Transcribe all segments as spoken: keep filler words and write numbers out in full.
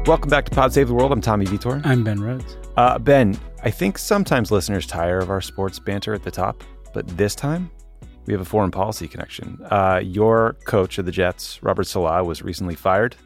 Welcome back to Pod Save the World. I'm Tommy Vitor. I'm Ben Rhodes. Uh, Ben, I think sometimes listeners tire of our sports banter at the top, but this time we have a foreign policy connection. Uh, your coach of the Jets, Robert Saleh, was recently fired.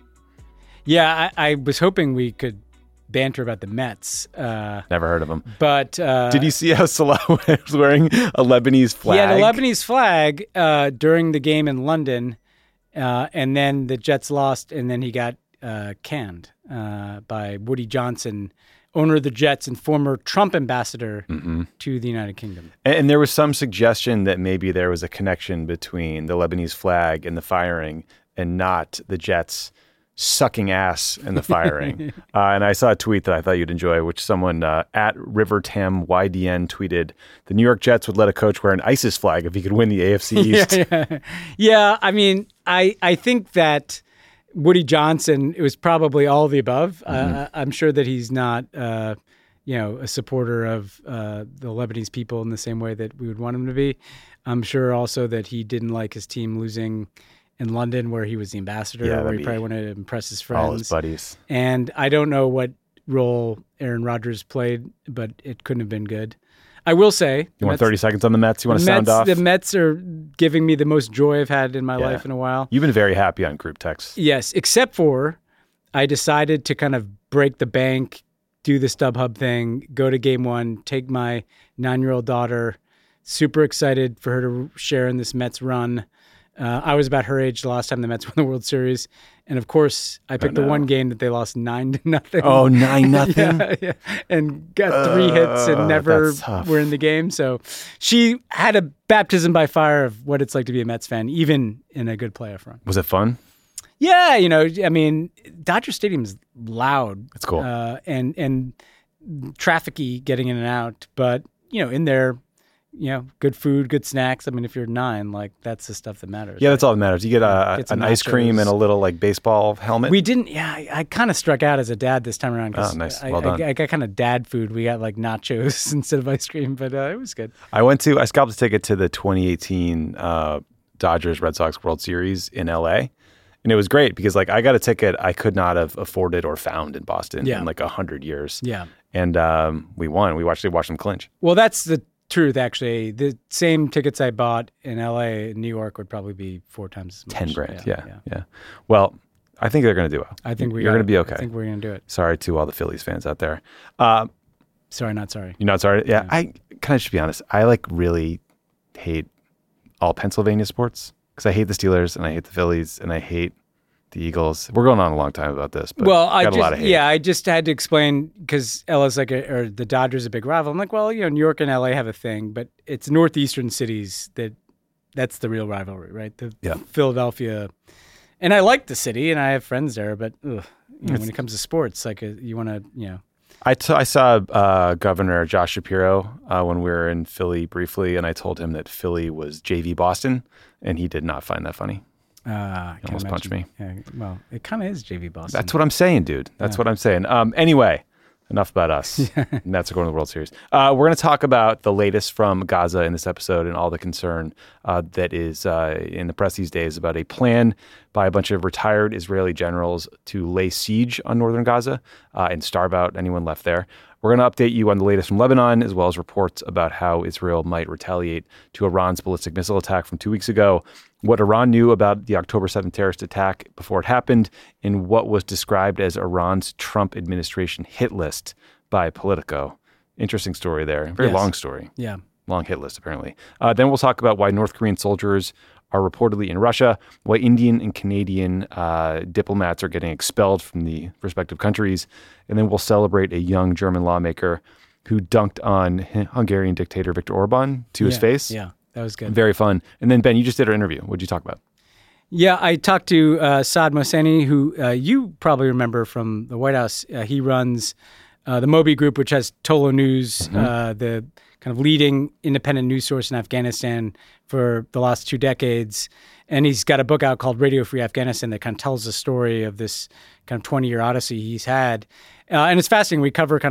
Yeah, I, I was hoping we could banter about the Mets. Uh, Never heard of him. But uh, did you see how Saleh was wearing a Lebanese flag? He had a Lebanese flag uh, during the game in London, uh, and then the Jets lost, and then he got uh, canned uh, by Woody Johnson, owner of the Jets and former Trump ambassador mm-hmm. to the United Kingdom. And, and there was some suggestion that maybe there was a connection between the Lebanese flag and the firing and not the Jets sucking ass in the firing. uh, and I saw a tweet that I thought you'd enjoy, which someone uh, at RiverTam Y D N tweeted, the New York Jets would let a coach wear an ISIS flag if he could win the A F C East. yeah, yeah. yeah, I mean, I, I think that Woody Johnson, it was probably all of the above. Mm-hmm. Uh, I'm sure that he's not, uh, you know, a supporter of uh, the Lebanese people in the same way that we would want him to be. I'm sure also that he didn't like his team losing in London, where he was the ambassador, yeah, where he probably wanted to impress his friends. All his buddies. And I don't know what role Aaron Rodgers played, but it couldn't have been good. I will say... You want Mets, thirty seconds on the Mets? You want to Mets, sound off? The Mets are giving me the most joy I've had in my yeah. life in a while. You've been very happy on group text. Yes, except for I decided to kind of break the bank, do the StubHub thing, go to game one, take my nine-year-old daughter, super excited for her to share in this Mets run. Uh, I was about her age the last time the Mets won the World Series. And of course, I picked oh, no. the one game that they lost nine to nothing. Oh, nine nothing? yeah, yeah. And got three uh, hits and never were in the game. So she had a baptism by fire of what it's like to be a Mets fan, even in a good playoff run. Was it fun? Yeah, you know, I mean, Dodger Stadium is loud. It's cool. Uh, and, and traffic-y getting in and out. But, you know, in there, you know, good food, good snacks. I mean, if you're nine, like, that's the stuff that matters. Yeah, right? That's all that matters. You get, a, get an nachos. Ice cream and a little, like, baseball helmet. We didn't, yeah, I, I kind of struck out as a dad this time around. Oh, nice. I, well done. I, I got kind of dad food. We got, like, nachos instead of ice cream, but uh, it was good. I went to, I scalped a ticket to the twenty eighteen uh, Dodgers Red Sox World Series in L A. And it was great because, like, I got a ticket I could not have afforded or found in Boston yeah. in, like, a hundred years. Yeah. And um, we won. We watched, watched them clinch. Well, that's the truth, actually. The same tickets I bought in L A in New York would probably be four times as much. Ten grand, yeah, yeah. yeah. yeah. Well, I think they're going to do well. I think we You're going to be okay. I think we're going to do it. Sorry to all the Phillies fans out there. Uh, sorry, not sorry. You're not sorry? Yeah, yeah. I can I just be honest? I, like, really hate all Pennsylvania sports because I hate the Steelers and I hate the Phillies and I hate the Eagles. We're going on a long time about this, but well, got I a just, lot of hate. Yeah, I just had to explain because L A's like, a, or the Dodgers a big rival. I'm like, well, you know, New York and L A have a thing, but it's northeastern cities that that's the real rivalry, right? The yeah. Philadelphia, and I like the city and I have friends there, but ugh, you know, when it comes to sports, like a, you want to, you know. I, t- I saw uh, Governor Josh Shapiro uh, when we were in Philly briefly, and I told him that Philly was J V Boston, and he did not find that funny. Uh, he almost punched me. Yeah, well, it kind of is J V Boston. That's what I'm saying, dude. That's yeah. what I'm saying. Um, anyway, enough about us. Mets are going to the World Series. Uh, we're going to talk about the latest from Gaza in this episode and all the concern uh, that is uh, in the press these days about a plan by a bunch of retired Israeli generals to lay siege on northern Gaza uh, and starve out anyone left there. We're going to update you on the latest from Lebanon, as well as reports about how Israel might retaliate to Iran's ballistic missile attack from two weeks ago, what Iran knew about the October seventh terrorist attack before it happened, and what was described as Iran's Trump administration hit list by Politico. Interesting story there. Very yes. long story. Yeah. Long hit list, apparently. Uh, then we'll talk about why North Korean soldiers are reportedly in Russia, why Indian and Canadian uh, diplomats are getting expelled from the respective countries, and then we'll celebrate a young German lawmaker who dunked on Hungarian dictator Viktor Orban to yeah, his face. Yeah, that was good. Very fun. And then, Ben, you just did our interview. What did you talk about? Yeah, I talked to uh, Saad Mohseni, who uh, you probably remember from the White House. Uh, he runs uh, the Moby Group, which has Tolo News, mm-hmm. uh, the kind of leading independent news source in Afghanistan for the last two decades. And he's got a book out called Radio Free Afghanistan that kind of tells the story of this kind of twenty-year odyssey he's had. Uh, and it's fascinating. We cover kind of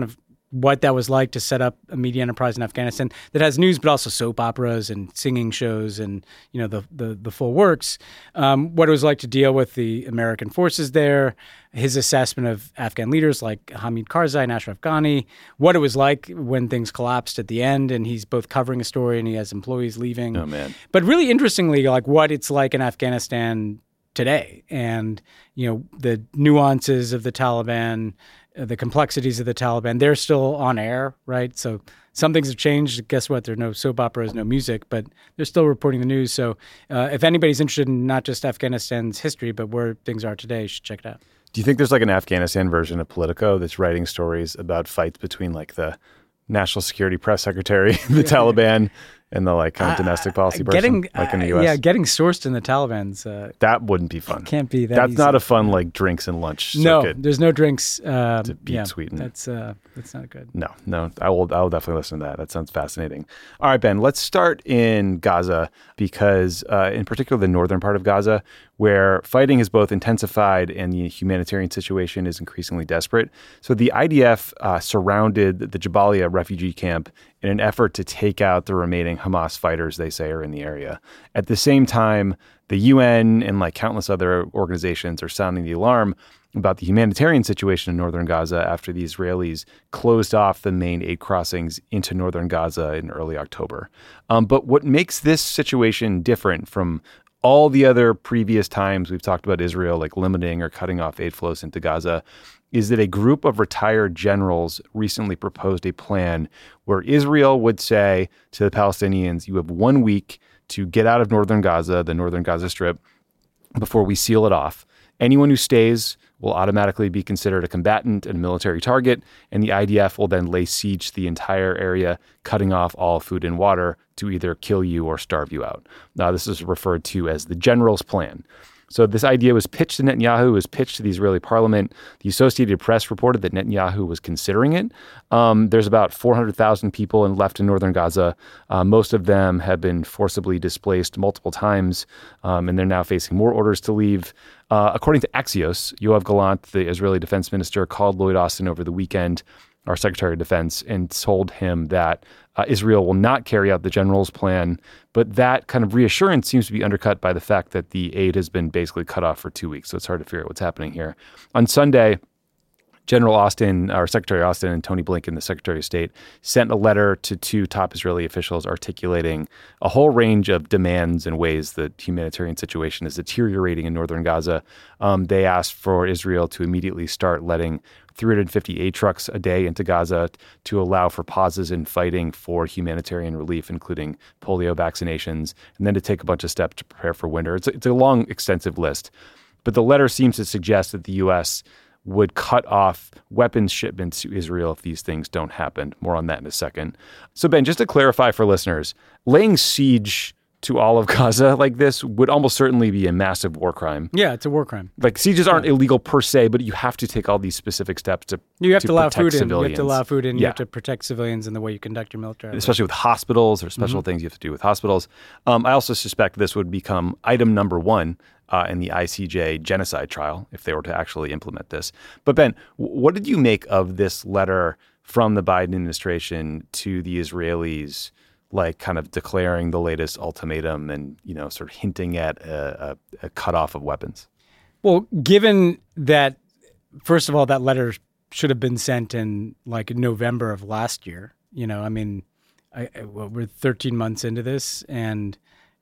what that was like to set up a media enterprise in Afghanistan that has news, but also soap operas and singing shows and, you know, the the, the full works. Um, what it was like to deal with the American forces there, his assessment of Afghan leaders like Hamid Karzai and Ashraf Ghani, what it was like when things collapsed at the end, and he's both covering a story and he has employees leaving. Oh, man. But really interestingly, like what it's like in Afghanistan today and, you know, the nuances of the Taliban, the complexities of the Taliban, they're still on air, right? So some things have changed. Guess what? There are no soap operas, no music, but they're still reporting the news. So uh, if anybody's interested in not just Afghanistan's history, but where things are today, you should check it out. Do you think there's like an Afghanistan version of Politico that's writing stories about fights between like the National Security Press Secretary, the Taliban, and the like kind of domestic policy person, getting, like in the uh, U S? Yeah, getting sourced in the Taliban's. Uh, that wouldn't be fun. Can't be that That's easy. not a fun like drinks and lunch No, circuit. there's no drinks. Uh, to beat yeah, Sweden. That's uh, that's not good. No, no, I will. I will definitely listen to that. That sounds fascinating. All right, Ben, let's start in Gaza because, uh, in particular, the northern part of Gaza, where fighting has both intensified and the humanitarian situation is increasingly desperate. So the I D F uh, surrounded the Jabalia refugee camp in an effort to take out the remaining Hamas fighters they say are in the area. At the same time, the U N and like countless other organizations are sounding the alarm about the humanitarian situation in northern Gaza after the Israelis closed off the main aid crossings into northern Gaza in early October. Um, but what makes this situation different from all the other previous times we've talked about Israel like limiting or cutting off aid flows into Gaza is that a group of retired generals recently proposed a plan where Israel would say to the Palestinians, you have one week to get out of northern Gaza, the northern Gaza Strip, before we seal it off. Anyone who stays will automatically be considered a combatant and a military target, and the I D F will then lay siege to the entire area, cutting off all food and water to either kill you or starve you out. Now, this is referred to as the general's plan. So this idea was pitched to Netanyahu, was pitched to the Israeli parliament. The Associated Press reported that Netanyahu was considering it. Um, there's about four hundred thousand people in, left in northern Gaza. Uh, most of them have been forcibly displaced multiple times, um, and they're now facing more orders to leave. Uh, according to Axios, Yoav Gallant, the Israeli defense minister, called Lloyd Austin over the weekend, our Secretary of Defense, and told him that uh, Israel will not carry out the general's plan. But that kind of reassurance seems to be undercut by the fact that the aid has been basically cut off for two weeks. So it's hard to figure out what's happening here. On Sunday, General Austin, or Secretary Austin, and Tony Blinken, the Secretary of State, sent a letter to two top Israeli officials articulating a whole range of demands and ways that humanitarian situation is deteriorating in northern Gaza. Um, they asked for Israel to immediately start letting three hundred fifty aid trucks a day into Gaza to allow for pauses in fighting for humanitarian relief, including polio vaccinations, and then to take a bunch of steps to prepare for winter. It's a, it's a long, extensive list. But the letter seems to suggest that the U S would cut off weapons shipments to Israel if these things don't happen. More on that in a second. So, Ben, just to clarify for listeners, laying siege to all of Gaza like this would almost certainly be a massive war crime. Yeah, it's a war crime. Like, sieges aren't yeah. illegal per se, but you have to take all these specific steps to You have to to allow protect food in. civilians. You have to allow food in. Yeah. You have to protect civilians in the way you conduct your military. Especially with hospitals or special mm-hmm. things you have to do with hospitals. Um, I also suspect this would become item number one Uh, in the I C J genocide trial, if they were to actually implement this. But Ben, what did you make of this letter from the Biden administration to the Israelis, like kind of declaring the latest ultimatum and, you know, sort of hinting at a, a, a cutoff of weapons? Well, given that, first of all, that letter should have been sent in like November of last year. You know, I mean, I, I, well, we're thirteen months into this, and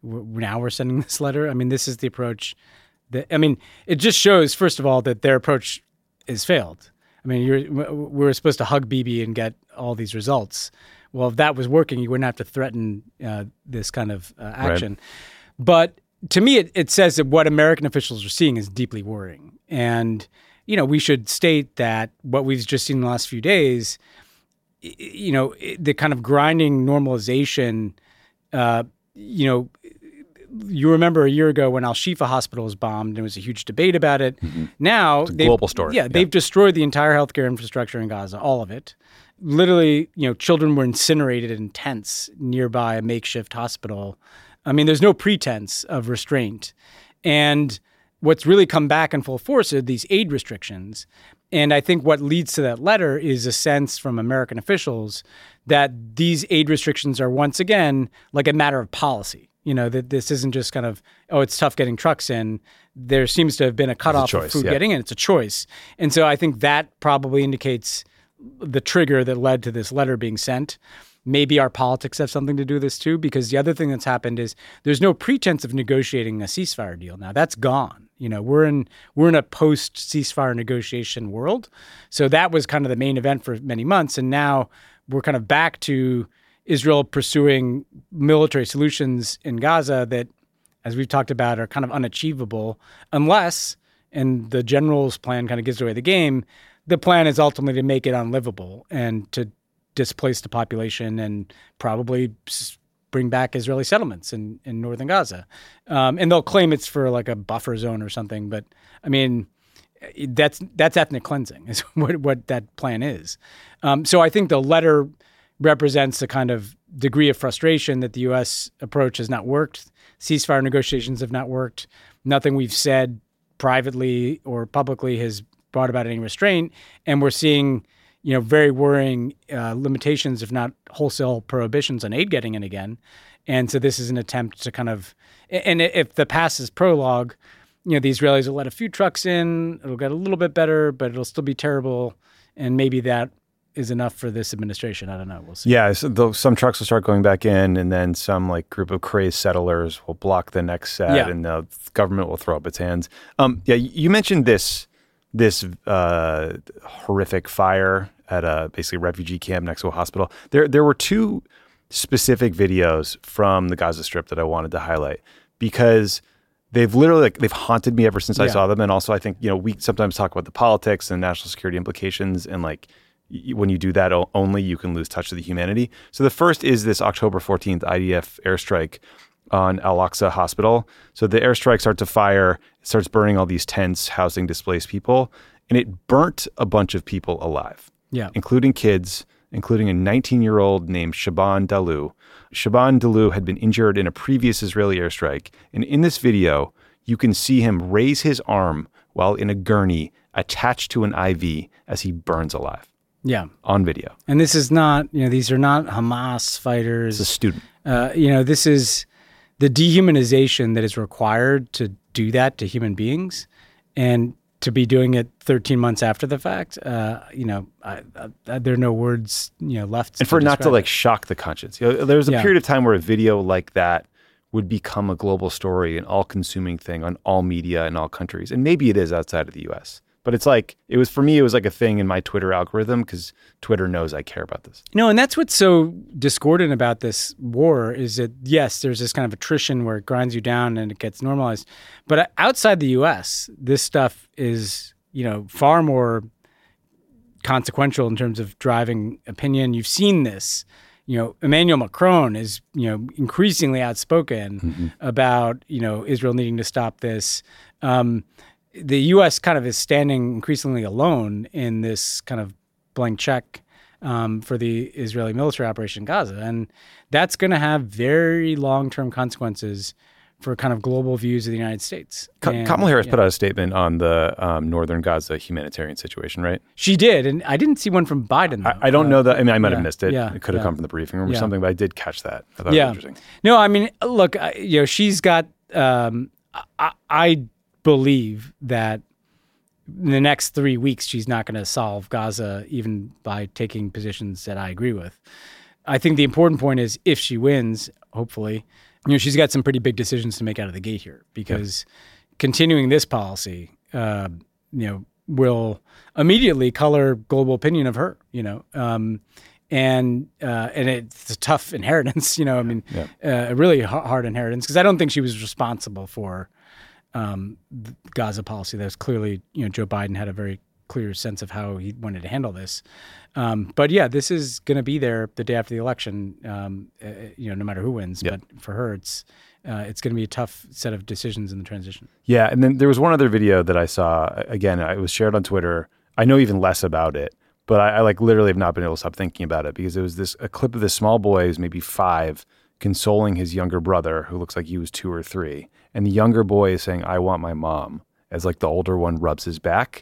now we're sending this letter. I mean, this is the approach that, I mean, it just shows, first of all, that their approach has failed. I mean, you're, we were supposed to hug Bibi and get all these results. Well, if that was working, you wouldn't have to threaten uh, this kind of uh, action. Right. But to me, it, it says that what American officials are seeing is deeply worrying. And, you know, we should state that what we've just seen in the last few days, you know, the kind of grinding normalization, uh, you know, you remember a year ago when Al-Shifa Hospital was bombed, there was a huge debate about it. Mm-hmm. Now, it's a global story. Yeah, they've yeah. destroyed the entire healthcare infrastructure in Gaza, all of it. Literally, you know, children were incinerated in tents nearby a makeshift hospital. I mean, there's no pretense of restraint. And what's really come back in full force are these aid restrictions. And I think what leads to that letter is a sense from American officials that these aid restrictions are once again like a matter of policy. You know, that this isn't just kind of, oh, it's tough getting trucks in. There seems to have been a cutoff choice, of food yeah. getting in. It's a choice. And so I think that probably indicates the trigger that led to this letter being sent. Maybe our politics have something to do with this too, because the other thing that's happened is there's no pretense of negotiating a ceasefire deal now. That's gone. You know, we're in we're in a post ceasefire negotiation world. So that was kind of the main event for many months. And now we're kind of back to Israel pursuing military solutions in Gaza that, as we've talked about, are kind of unachievable unless, and the general's plan kind of gives away the game, the plan is ultimately to make it unlivable and to displace the population and probably bring back Israeli settlements in, in northern Gaza. Um, and they'll claim it's for like a buffer zone or something. But I mean, that's that's ethnic cleansing is what, what that plan is. Um, so I think the letter represents a kind of degree of frustration that the U S approach has not worked. Ceasefire negotiations have not worked. Nothing we've said privately or publicly has brought about any restraint. And we're seeing, you know, very worrying uh, limitations, if not wholesale prohibitions on aid getting in again. And so this is an attempt to kind of, and if the past is prologue, you know, the Israelis will let a few trucks in, it'll get a little bit better, but it'll still be terrible. And maybe that is enough for this administration. I don't know. We'll see. Yeah, so though some trucks will start going back in, and then some like group of crazed settlers will block the next set, Yeah. and the government will throw up its hands. Um, yeah, you mentioned this this uh, horrific fire at a basically refugee camp next to a hospital. There, there were two specific videos from the Gaza Strip that I wanted to highlight because they've literally like, they've haunted me ever since I Yeah. saw them. And also, I think you know we sometimes talk about the politics and national security implications, and like y- when you do that o- only, you can lose touch of the humanity. So the first is this October fourteenth I D F airstrike on Al-Aqsa Hospital. So the airstrike starts to fire, it starts burning all these tents housing displaced people, and it burnt a bunch of people alive. Yeah. Including kids, including a nineteen-year-old named Shaban Dalu. Shaban Dalu had been injured in a previous Israeli airstrike. And in this video, you can see him raise his arm while in a gurney attached to an I V as he burns alive. Yeah. On video. And this is not, you know, these are not Hamas fighters. It's a student. Uh, you know, this is the dehumanization that is required to do that to human beings. And to be doing it thirteen months after the fact, uh, you know, I, I, there are no words, you know, left. And for to not to describe like it. shock the conscience. You know, there was a Yeah. period of time where a video like that would become a global story, an all-consuming thing on all media in all countries. And maybe it is outside of the U S. But it's like, it was for me, it was like a thing in my Twitter algorithm because Twitter knows I care about this. No, and that's what's so discordant about this war is that, yes, there's this kind of attrition where it grinds you down and it gets normalized. But outside the U S, this stuff is, you know, far more consequential in terms of driving opinion. You've seen this. You know, Emmanuel Macron is, you know, increasingly outspoken mm-hmm. about, you know, Israel needing to stop this. Um, the U S kind of is standing increasingly alone in this kind of blank check um, for the Israeli military operation in Gaza. And that's going to have very long-term consequences for kind of global views of the United States. Ka- And, Kamala Harris yeah. put out a statement on the um, northern Gaza humanitarian situation, right? She did, and I didn't see one from Biden, though. I, I don't uh, know that. I mean, I might yeah, have missed it. yeah, it could have yeah. come from the briefing room or Yeah. something, but I did catch that. I thought Yeah. it was interesting. No, I mean, look, I, you know, she's got, um, I, I believe that in the next three weeks, she's not going to solve Gaza even by taking positions that I agree with. I think the important point is if she wins, hopefully, you know, she's got some pretty big decisions to make out of the gate here because yeah. continuing this policy, uh, you know, will immediately color global opinion of her, you know, um, and uh, and it's a tough inheritance, you know, I mean, yeah. uh, a really hard inheritance because I don't think she was responsible for um, the Gaza policy. That was clearly, you know, Joe Biden had a very clear sense of how he wanted to handle this. Um, but yeah, this is going to be there the day after the election, um, uh, you know, no matter who wins. Yep. But for her, it's uh, it's going to be a tough set of decisions in the transition. Yeah, and then there was one other video that I saw. Again, it was shared on Twitter. I know even less about it, but I, I like literally have not been able to stop thinking about it because it was this a clip of this small boy who's maybe five consoling his younger brother who looks like he was two or three. And the younger boy is saying, "I want my mom," as like the older one rubs his back.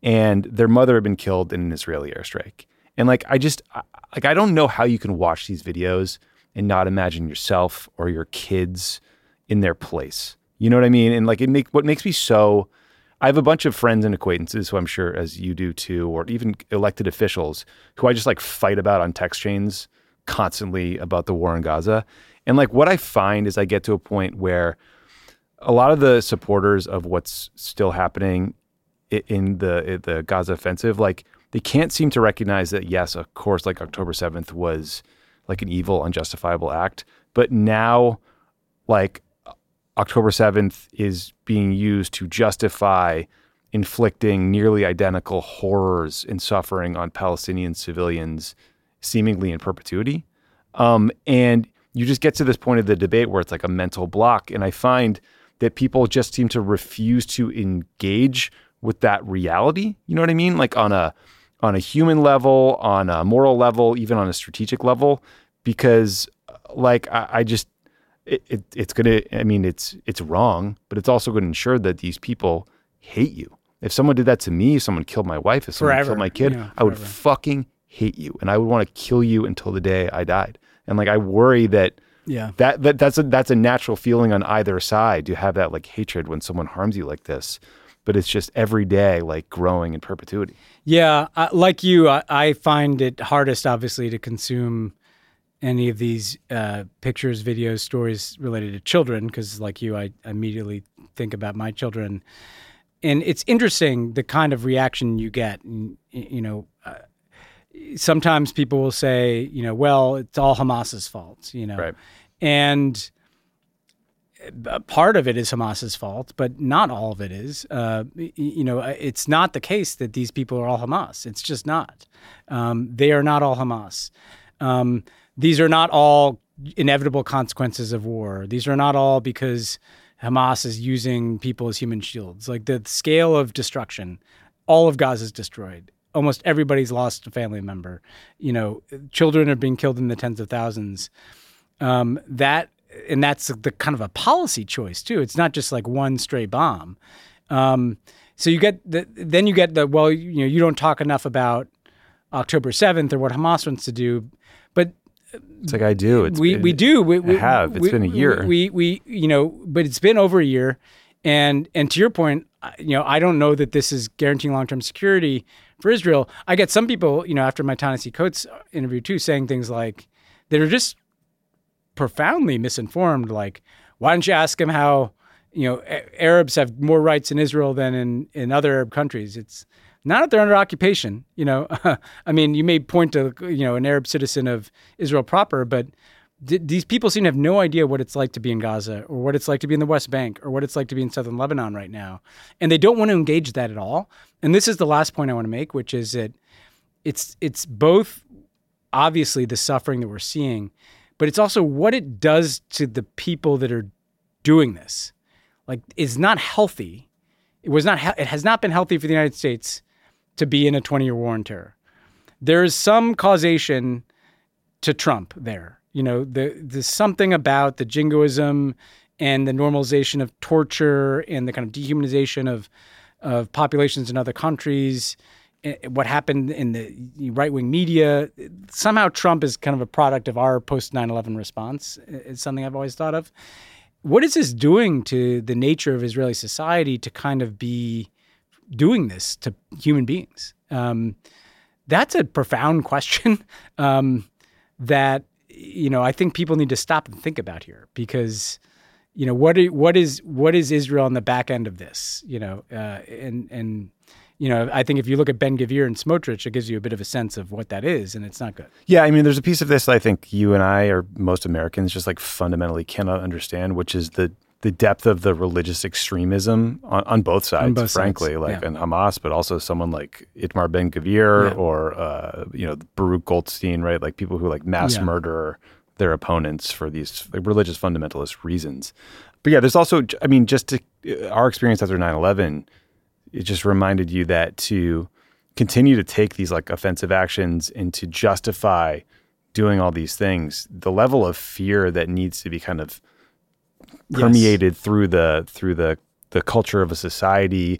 and their mother had been killed in an Israeli airstrike. And like, I just, I, like, I don't know how you can watch these videos and not imagine yourself or your kids in their place. You know what I mean? And like, it make what makes me so, I have a bunch of friends and acquaintances who I'm sure as you do too, or even elected officials who I just like fight about on text chains constantly about the war in Gaza. And like, what I find is I get to a point where a lot of the supporters of what's still happening in the, in the Gaza offensive, like, they can't seem to recognize that, yes, of course, like October seventh was like an evil, unjustifiable act. But now, like, October seventh is being used to justify inflicting nearly identical horrors and suffering on Palestinian civilians, seemingly in perpetuity. Um, and you just get to this point of the debate where it's like a mental block. And I find that people just seem to refuse to engage with that reality. You know what I mean? Like on a on a human level, on a moral level, even on a strategic level, because like I, I just it, it it's gonna I mean it's it's wrong, but it's also going to ensure that these people hate you. If someone did that to me, if someone killed my wife, if someone Forever. killed my kid, Yeah, I would forever. fucking hate you, and I would want to kill you until the day I died. And like I worry that Yeah. that, that that's a that's a natural feeling on either side to have that like hatred when someone harms you like this. But it's just every day like growing in perpetuity. Yeah, uh, like you, I, I find it hardest, obviously, to consume any of these uh, pictures, videos, stories related to children, because like you, I immediately think about my children. And it's interesting the kind of reaction you get. And, you know, uh, sometimes people will say, you know, well, it's all Hamas's fault, you know. Right. And a part of it is Hamas's fault, but not all of it is. Uh, you know, it's not the case that these people are all Hamas. It's just not. Um, they are not all Hamas. Um, these are not all inevitable consequences of war. These are not all because Hamas is using people as human shields. Like the scale of destruction, all of Gaza is destroyed. Almost everybody's lost a family member. You know, children are being killed in the tens of thousands. Um, that And that's the kind of a policy choice too. It's not just like one stray bomb. Um, so you get the, then you get the, well, you know, you don't talk enough about October seventh or what Hamas wants to do, but It's like I do. It's we, been, we do. We, we I have. It's we, been a year. We, we, you know, but it's been over a year. And, and to your point, you know, I don't know that this is guaranteeing long-term security for Israel. I get some people, you know, after my Ta-Nehisi Coates interview too, saying things like, that are just profoundly misinformed. Like, why don't you ask him how, you know, a- Arabs have more rights in Israel than in, in other Arab countries? It's not if they're under occupation, you know. I mean, you may point to, you know, an Arab citizen of Israel proper, but d- these people seem to have no idea what it's like to be in Gaza or what it's like to be in the West Bank or what it's like to be in southern Lebanon right now. And they don't want to engage that at all. And this is the last point I want to make, which is that it's it's both obviously the suffering that we're seeing, but it's also what it does to the people that are doing this. Like, it's not healthy. It was not. He- it has not been healthy for the United States to be in a twenty-year war on terror. There is some causation to Trump there. You know, the, there's something about the jingoism and the normalization of torture and the kind of dehumanization of of populations in other countries. What happened in the right-wing media, somehow Trump is kind of a product of our post nine eleven response. It's something I've always thought of. What is this doing to the nature of Israeli society to kind of be doing this to human beings? Um, that's a profound question um, that, you know, I think people need to stop and think about here, because, you know, what what is what is Israel on the back end of this? You know, uh, and and. You know, I think if you look at Ben Gvir and Smotrich, it gives you a bit of a sense of what that is, and it's not good. Yeah, I mean, there's a piece of this that I think you and I, or most Americans, just like fundamentally cannot understand, which is the the depth of the religious extremism on, on both sides, On both frankly, sides, like yeah. in Hamas, but also someone like Itamar Ben Gvir Yeah. or, uh, you know, Baruch Goldstein, right? Like people who like mass Yeah. murder their opponents for these like, religious fundamentalist reasons. But yeah, there's also, I mean, just to, our experience after nine eleven, it just reminded you that to continue to take these like offensive actions and to justify doing all these things, the level of fear that needs to be kind of permeated yes. through the through the the culture of a society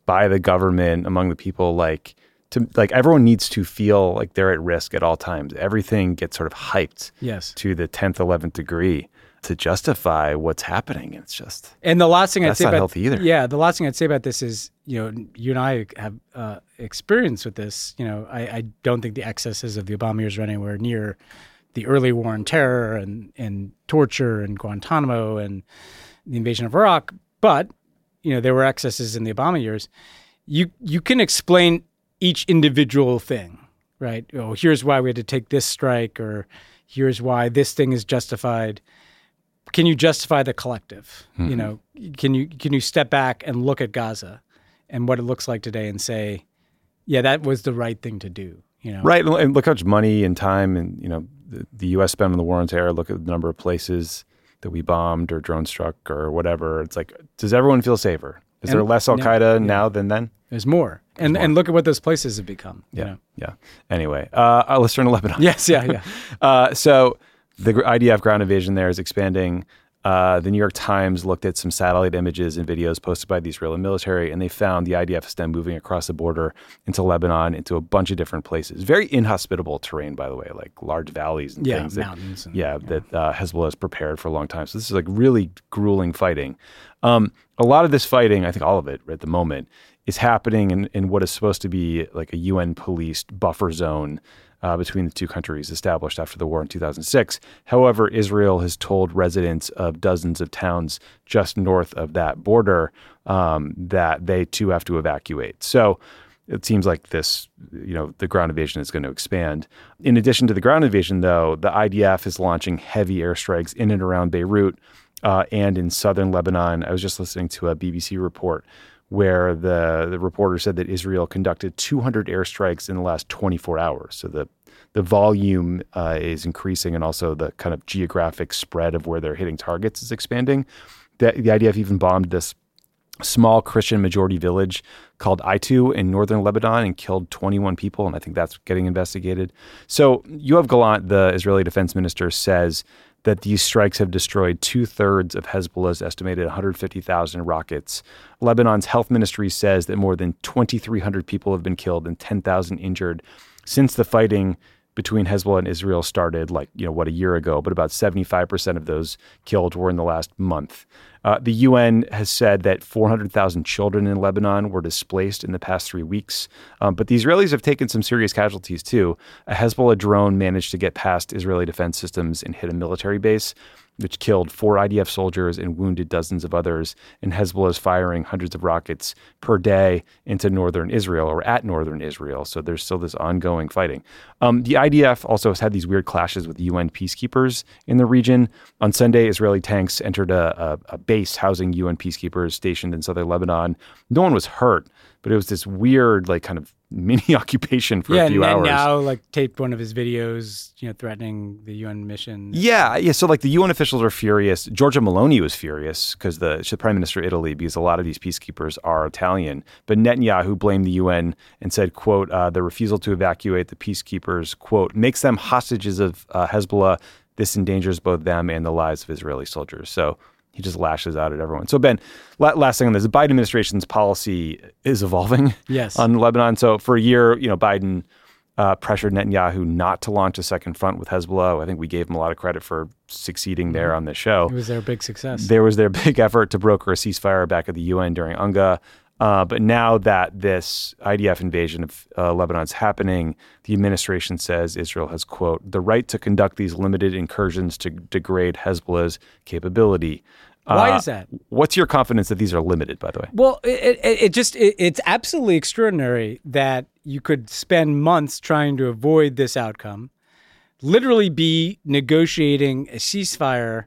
by the government among the people, like to like everyone needs to feel like they're at risk at all times. Everything gets sort of hyped yes. to the tenth, eleventh degree to justify what's happening. It's just and the last thing I'd that's say not about healthy either. Yeah, the last thing I'd say about this is, you know, you and I have uh, experience with this. You know, I, I don't think the excesses of the Obama years are anywhere near the early war on terror and and torture and Guantanamo and the invasion of Iraq, but you know there were excesses in the Obama years. You you can explain each individual thing, right? Oh, here's why we had to take this strike, or here's why this thing is justified. Can you justify the collective? Mm-hmm. You know, can you can you step back and look at Gaza and what it looks like today and say, yeah, that was the right thing to do. You know, right? And look how much money and time and you know the, the U S spent on the war on terror. Look at the number of places that we bombed or drone struck or whatever. It's like, does everyone feel safer? Is and, there less Al Qaeda yeah, now than then? There's more. There's and more. And look at what those places have become. Yeah. You know? Yeah. Anyway, uh, let's turn to Lebanon. Yes. Yeah. Yeah. uh, so the I D F ground invasion there is expanding. Uh, the New York Times looked at some satellite images and videos posted by the Israeli military, and they found the I D F is then moving across the border into Lebanon, into a bunch of different places. Very inhospitable terrain, by the way, like large valleys and yeah, things. Mountains that, and, yeah, yeah, that uh, Hezbollah has prepared for a long time. So this is like really grueling fighting. Um, a lot of this fighting, I think all of it at the moment, is happening in, in what is supposed to be like a U N-policed buffer zone Uh, between the two countries established after the war in two thousand six. However, Israel has told residents of dozens of towns just north of that border um, that they too have to evacuate. So it seems like this, you know, the ground invasion is going to expand. In addition to the ground invasion, though, the I D F is launching heavy airstrikes in and around Beirut uh, and in southern Lebanon. I was just listening to a B B C report where the, the reporter said that Israel conducted two hundred airstrikes in the last twenty-four hours. So the the volume uh, is increasing, and also the kind of geographic spread of where they're hitting targets is expanding. The, the I D F even bombed this small Christian majority village called Aitu in northern Lebanon and killed twenty-one people, and I think that's getting investigated. So Yoav Gallant, the Israeli defense minister, says that these strikes have destroyed two-thirds of Hezbollah's estimated one hundred fifty thousand rockets. Lebanon's health ministry says that more than twenty-three hundred people have been killed and ten thousand injured since the fighting between Hezbollah and Israel started, like, you know, what, a year ago, but about seventy-five percent of those killed were in the last month. Uh, the U N has said that four hundred thousand children in Lebanon were displaced in the past three weeks. Um, but the Israelis have taken some serious casualties, too. A Hezbollah drone managed to get past Israeli defense systems and hit a military base, which killed four I D F soldiers and wounded dozens of others. And Hezbollah is firing hundreds of rockets per day into northern Israel or at northern Israel. So there's still this ongoing fighting. Um, the I D F also has had these weird clashes with U N peacekeepers in the region. On Sunday, Israeli tanks entered a, a, a base housing U N peacekeepers stationed in southern Lebanon. No one was hurt, but it was this weird, like, kind of mini occupation for yeah, a few and hours. Yeah, now, like, taped one of his videos, you know, threatening the U N mission. Yeah, yeah. So, like, the U N officials are furious. Giorgia Meloni was furious because the she's the prime minister of Italy, because a lot of these peacekeepers are Italian. But Netanyahu blamed the U N and said, quote, uh, the refusal to evacuate the peacekeepers, quote, makes them hostages of uh, Hezbollah. This endangers both them and the lives of Israeli soldiers. So he just lashes out at everyone. So, Ben, last thing on this, the Biden administration's policy is evolving yes. on Lebanon. So for a year, you know, Biden uh, pressured Netanyahu not to launch a second front with Hezbollah. I think we gave him a lot of credit for succeeding there on this show. It was their big success. There was their big effort to broker a ceasefire back at the U N during UNGA. Uh, but now that this I D F invasion of uh, Lebanon is happening, the administration says Israel has, quote, the right to conduct these limited incursions to degrade Hezbollah's capability. Why uh, is that? What's your confidence that these are limited, by the way? Well, it, it, it just it, it's absolutely extraordinary that you could spend months trying to avoid this outcome, literally be negotiating a ceasefire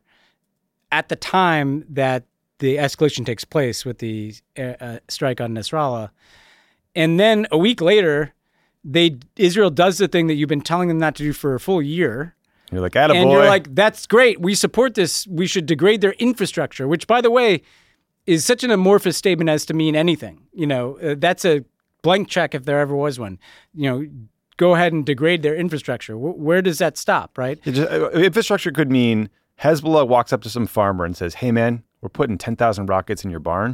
at the time that the escalation takes place with the uh, strike on Nasrallah. And then a week later, they Israel does the thing that you've been telling them not to do for a full year. You're like, attaboy. And you're like, that's great. We support this. We should degrade their infrastructure, which, by the way, is such an amorphous statement as to mean anything. You know, uh, that's a blank check if there ever was one. You know, go ahead and degrade their infrastructure. W- where does that stop, right? It just, uh, infrastructure could mean Hezbollah walks up to some farmer and says, hey, man, we're putting ten thousand rockets in your barn.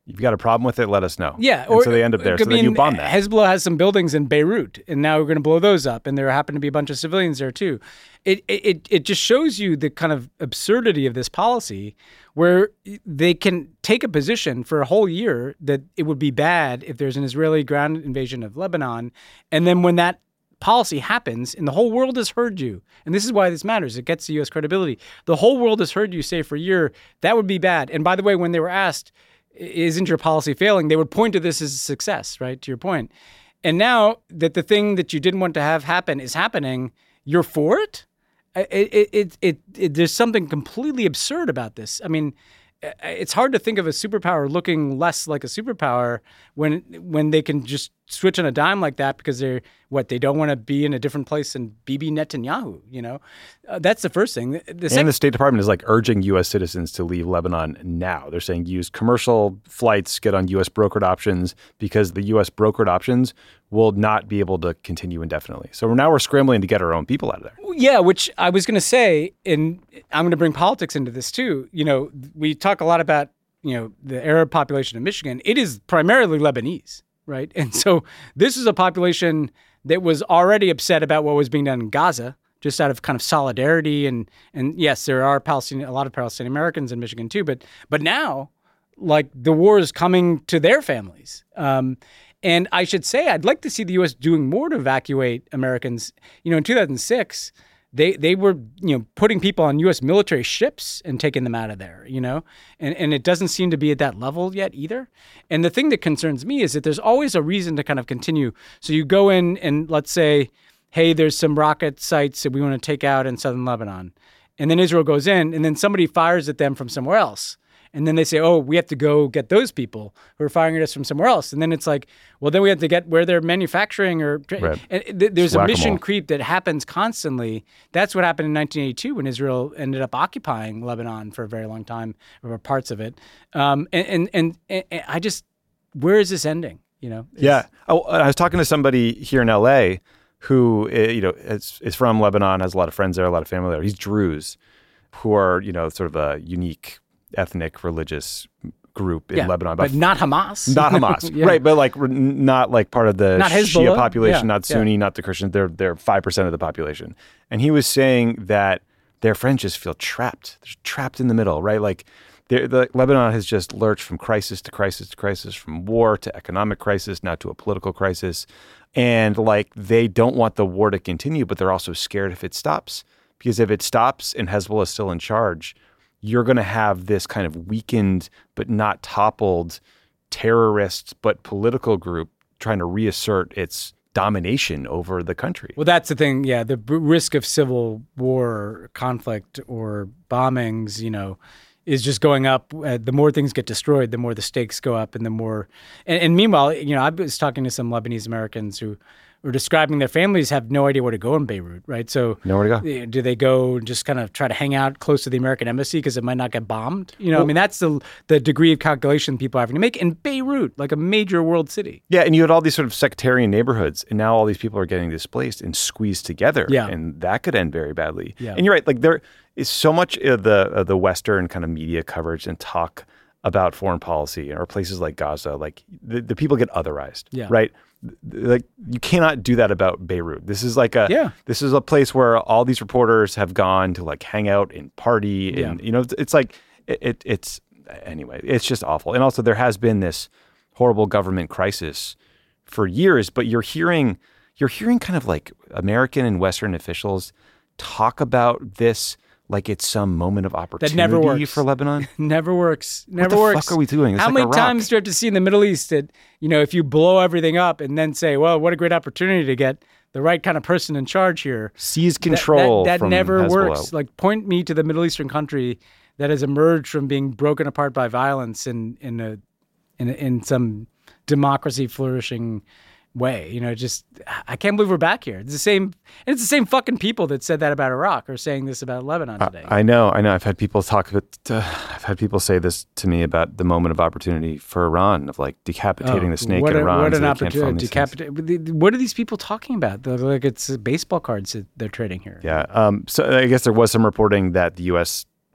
you've got a problem with it, let us know. Yeah. And or, so they end up there. I So mean, then you bomb that. Hezbollah has some buildings in Beirut, and now we're going to blow those up. And there happen to be a bunch of civilians there too. It it it just shows you the kind of absurdity of this policy, where they can take a position for a whole year that it would be bad if there's an Israeli ground invasion of Lebanon, and then when that policy happens and the whole world has heard you, and this is why this matters, it gets the U S credibility. The whole world has heard you say for a year that would be bad. And by the way, when they were asked, isn't your policy failing, they would point to this as a success, right? To your point. And now that the thing that you didn't want to have happen is happening, you're for it? It, it, it, it, it, there's something completely absurd about this. I mean, it's hard to think of a superpower looking less like a superpower when when they can just switch on a dime like that because they're, what, they don't want to be in a different place than Bibi Netanyahu, you know? Uh, that's the first thing. The, the sec- and the State Department is like urging U S citizens to leave Lebanon now. They're saying use commercial flights, get on U S brokered options, because the U S brokered options will not be able to continue indefinitely. So now we're scrambling to get our own people out of there. Yeah, which I was going to say, and I'm going to bring politics into this too. You know, we talk a lot about, you know, the Arab population of Michigan. It is primarily Lebanese, right? And so this is a population that was already upset about what was being done in Gaza, just out of kind of solidarity. And and yes, there are Palestinian, a lot of Palestinian Americans in Michigan too, but but now, like, the war is coming to their families. Um, and I should say, I'd like to see the U S doing more to evacuate Americans. You know, in two thousand six, they they were, you know, putting people on U S military ships and taking them out of there, you know, and, and it doesn't seem to be at that level yet either. And the thing that concerns me is that there's always a reason to kind of continue. So you go in and let's say, hey, there's some rocket sites that we want to take out in southern Lebanon. And then Israel goes in and then somebody fires at them from somewhere else. And then they say, oh, we have to go get those people who are firing at us from somewhere else. And then it's like, well, then we have to get where they're manufacturing or right. and th- there's a mission creep that happens constantly. That's what happened in nineteen eighty-two when Israel ended up occupying Lebanon for a very long time, or parts of it. Um, and, and, and, and I just, where is this ending? You know? It's, yeah. Oh, I was talking to somebody here in L A who, you know, is, is from Lebanon, has a lot of friends there, a lot of family there. He's Druze, who are, you know, sort of a unique ethnic religious group in yeah, Lebanon, but not Hamas. Not Hamas, yeah. Right? But like not like part of the not Shia population, yeah, not Sunni, yeah. not the Christians. They're they're five percent of the population, and he was saying that their friends just feel trapped. They're trapped in the middle, right? Like the Lebanon has just lurched from crisis to crisis to crisis, from war to economic crisis, now to a political crisis, and like they don't want the war to continue, but they're also scared if it stops, because if it stops and Hezbollah is still in charge, you're going to have this kind of weakened but not toppled terrorist but political group trying to reassert its domination over the country. Well, that's the thing. Yeah, the b- risk of civil war, conflict, or bombings, you know, is just going up. Uh, the more things get destroyed, the more the stakes go up, and the more. And, and meanwhile, you know, I was talking to some Lebanese Americans who were describing their families have no idea where to go in Beirut, right? So nowhere to go. Do they go and just kind of try to hang out close to the American embassy because it might not get bombed? You know, well, I mean, that's the the degree of calculation people are having to make in Beirut, like a major world city. Yeah, and you had all these sort of sectarian neighborhoods, and now all these people are getting displaced and squeezed together, yeah. and that could end very badly. Yeah. And you're right, like there is so much of the of the Western kind of media coverage and talk about foreign policy, or places like Gaza, like the, the people get otherized, yeah. right? Like you cannot do that about Beirut. This is like a yeah. this is a place where all these reporters have gone to like hang out and party, and yeah. you know it's, it's like it, it it's anyway it's just awful. And also there has been this horrible government crisis for years, but you're hearing you're hearing kind of like American and Western officials talk about this like it's some moment of opportunity that never works. for Lebanon. Never works. Never what the works. fuck are we doing? It's How like many Iraq. times do you have to see in the Middle East that, you know, if you blow everything up and then say, well, what a great opportunity to get the right kind of person in charge here. Seize control. That, that, that from never Hezbollah. works. Like, point me to the Middle Eastern country that has emerged from being broken apart by violence in in a in, a, in some democracy flourishing way. You know, just I can't believe we're back here. It's the same, and it's the same fucking people that said that about Iraq are saying this about Lebanon today. I, I know, I know. I've had people talk about. Uh, I've had people say this to me about the moment of opportunity for Iran, of like decapitating oh, the snake what in a, Iran. What so an they opportunity! Decapitate. What are these people talking about? They're like it's baseball cards that they're trading here. Yeah. Um, so I guess there was some reporting that the U S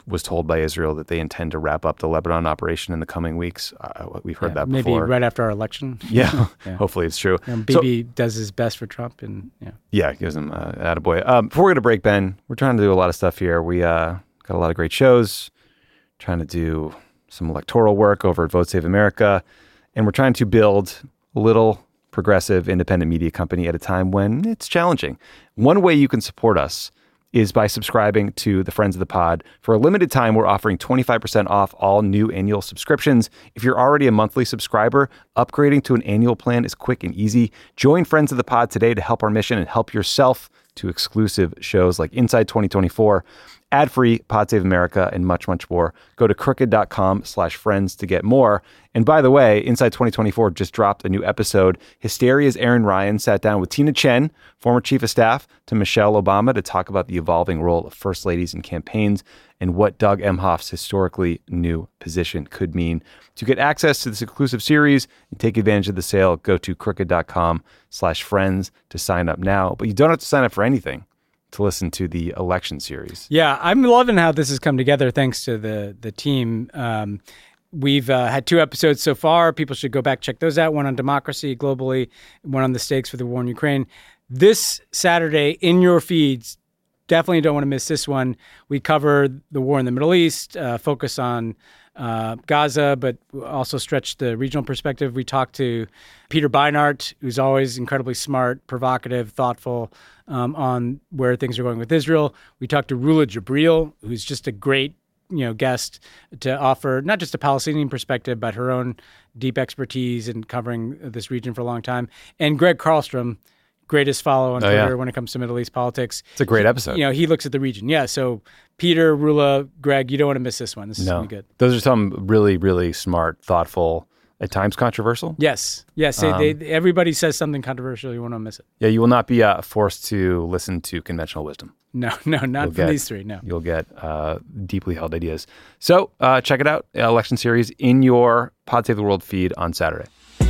was told by Israel that they intend to wrap up the Lebanon operation in the coming weeks. Uh, we've heard yeah, that maybe before. Maybe right after our election. Yeah, yeah. Hopefully it's true. And Bibi so, does his best for Trump. and Yeah, yeah gives him uh, attaboy. Um, before we go to break, Ben, we're trying to do a lot of stuff here. We uh, got a lot of great shows, trying to do some electoral work over at Vote Save America, and we're trying to build a little progressive independent media company at a time when it's challenging. One way you can support us is by subscribing to the Friends of the Pod. For a limited time, we're offering twenty-five percent off all new annual subscriptions. If you're already a monthly subscriber, upgrading to an annual plan is quick and easy. Join Friends of the Pod today to help our mission and help yourself to exclusive shows like Inside twenty twenty-four, ad-free Pod Save America, and much, much more. Go to crooked.com slash friends to get more. And by the way, Inside twenty twenty-four just dropped a new episode. Hysteria's Aaron Ryan sat down with Tina Chen, former chief of staff to Michelle Obama, to talk about the evolving role of first ladies in campaigns and what Doug Emhoff's historically new position could mean. To get access to this exclusive series and take advantage of the sale, go to crooked.com slash friends to sign up now. But you don't have to sign up for anything to listen to the election series. Yeah, I'm loving how this has come together thanks to the the team. Um, we've uh, had two episodes so far. People should go back, check those out. One on democracy globally, one on the stakes for the war in Ukraine. This Saturday in your feeds, definitely don't want to miss this one. We cover the war in the Middle East, uh, focus on uh, Gaza, but also stretch the regional perspective. We talked to Peter Beinart, who's always incredibly smart, provocative, thoughtful, um, on where things are going with Israel. We talked to Rula Jibril, who's just a great, you know, guest to offer not just a Palestinian perspective, but her own deep expertise in covering this region for a long time. And Greg Carlstrom, greatest follow on oh, Twitter yeah. when it comes to Middle East politics. It's a great episode. You know, he looks at the region. Yeah. So Peter, Rula, Greg, you don't want to miss this one. This is no. going to be good. Those are some really, really smart, thoughtful, at times controversial. Yes. Yes. Um, they, they, everybody says something controversial. You won't want to miss it. Yeah. You will not be uh, forced to listen to conventional wisdom. No, no, not you'll from get, these three. No. You'll get uh, deeply held ideas. So uh, check it out. Election series in your Pod Save the World feed on Saturday.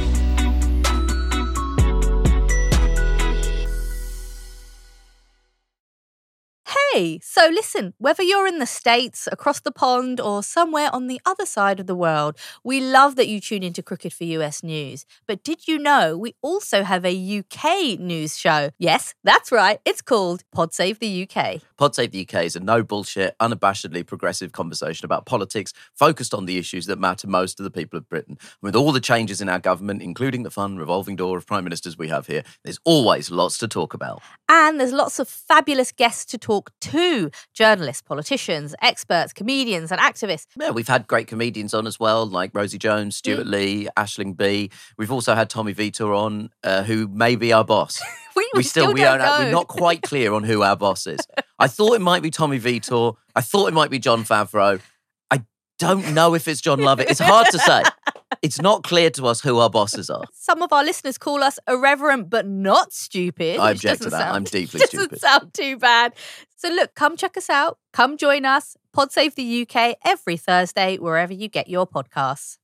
Hey, so listen, whether you're in the States, across the pond, or somewhere on the other side of the world, we love that you tune into Crooked for U S News. But did you know we also have a U K news show? Yes, that's right. It's called Pod Save the U K. Pod Save the U K is a no-bullshit, unabashedly progressive conversation about politics focused on the issues that matter most to the people of Britain. With all the changes in our government, including the fun revolving door of prime ministers we have here, there's always lots to talk about. And there's lots of fabulous guests to talk to. Journalists, politicians, experts, comedians and activists. Yeah, we've had great comedians on as well, like Rosie Jones, Stuart mm. Lee, Aisling B. We've also had Tommy Vitor on, uh, who may be our boss. we, we, we still, still we don't are, know. We're not quite clear on who our boss is. I thought it might be Tommy Vitor. I thought it might be Jon Favreau. I don't know if it's John Lovett. It's hard to say. It's not clear to us who our bosses are. Some of our listeners call us irreverent but not stupid. I object to that. Sound, I'm deeply doesn't stupid. Doesn't sound too bad. So look, come check us out. Come join us. Pod Save the U K every Thursday, wherever you get your podcasts.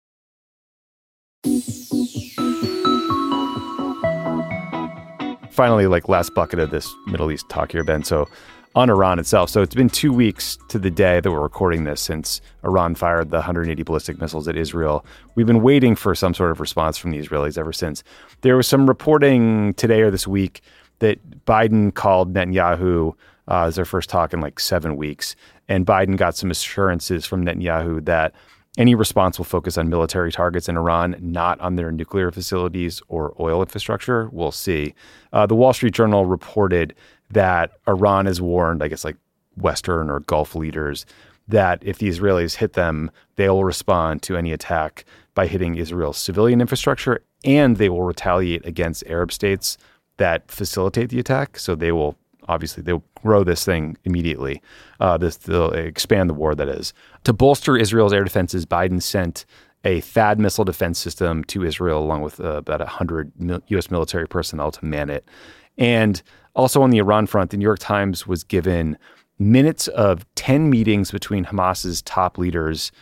Finally, like last bucket of this Middle East talk here, Ben. So on Iran itself. So it's been two weeks to the day that we're recording this since Iran fired the one hundred eighty ballistic missiles at Israel. We've been waiting for some sort of response from the Israelis ever since. There was some reporting today or this week that Biden called Netanyahu uh, as their first talk in like seven weeks. And Biden got some assurances from Netanyahu that any response will focus on military targets in Iran, not on their nuclear facilities or oil infrastructure. We'll see. Uh, the Wall Street Journal reported that Iran has warned, I guess, like Western or Gulf leaders, that if the Israelis hit them, they will respond to any attack by hitting Israel's civilian infrastructure, and they will retaliate against Arab states that facilitate the attack. So they will, obviously, they'll grow this thing immediately. Uh, this, they'll expand the war, that is. To bolster Israel's air defenses, Biden sent a THAAD missile defense system to Israel, along with uh, about one hundred U S military personnel to man it. And also on the Iran front, the New York Times was given minutes of ten meetings between Hamas's top leaders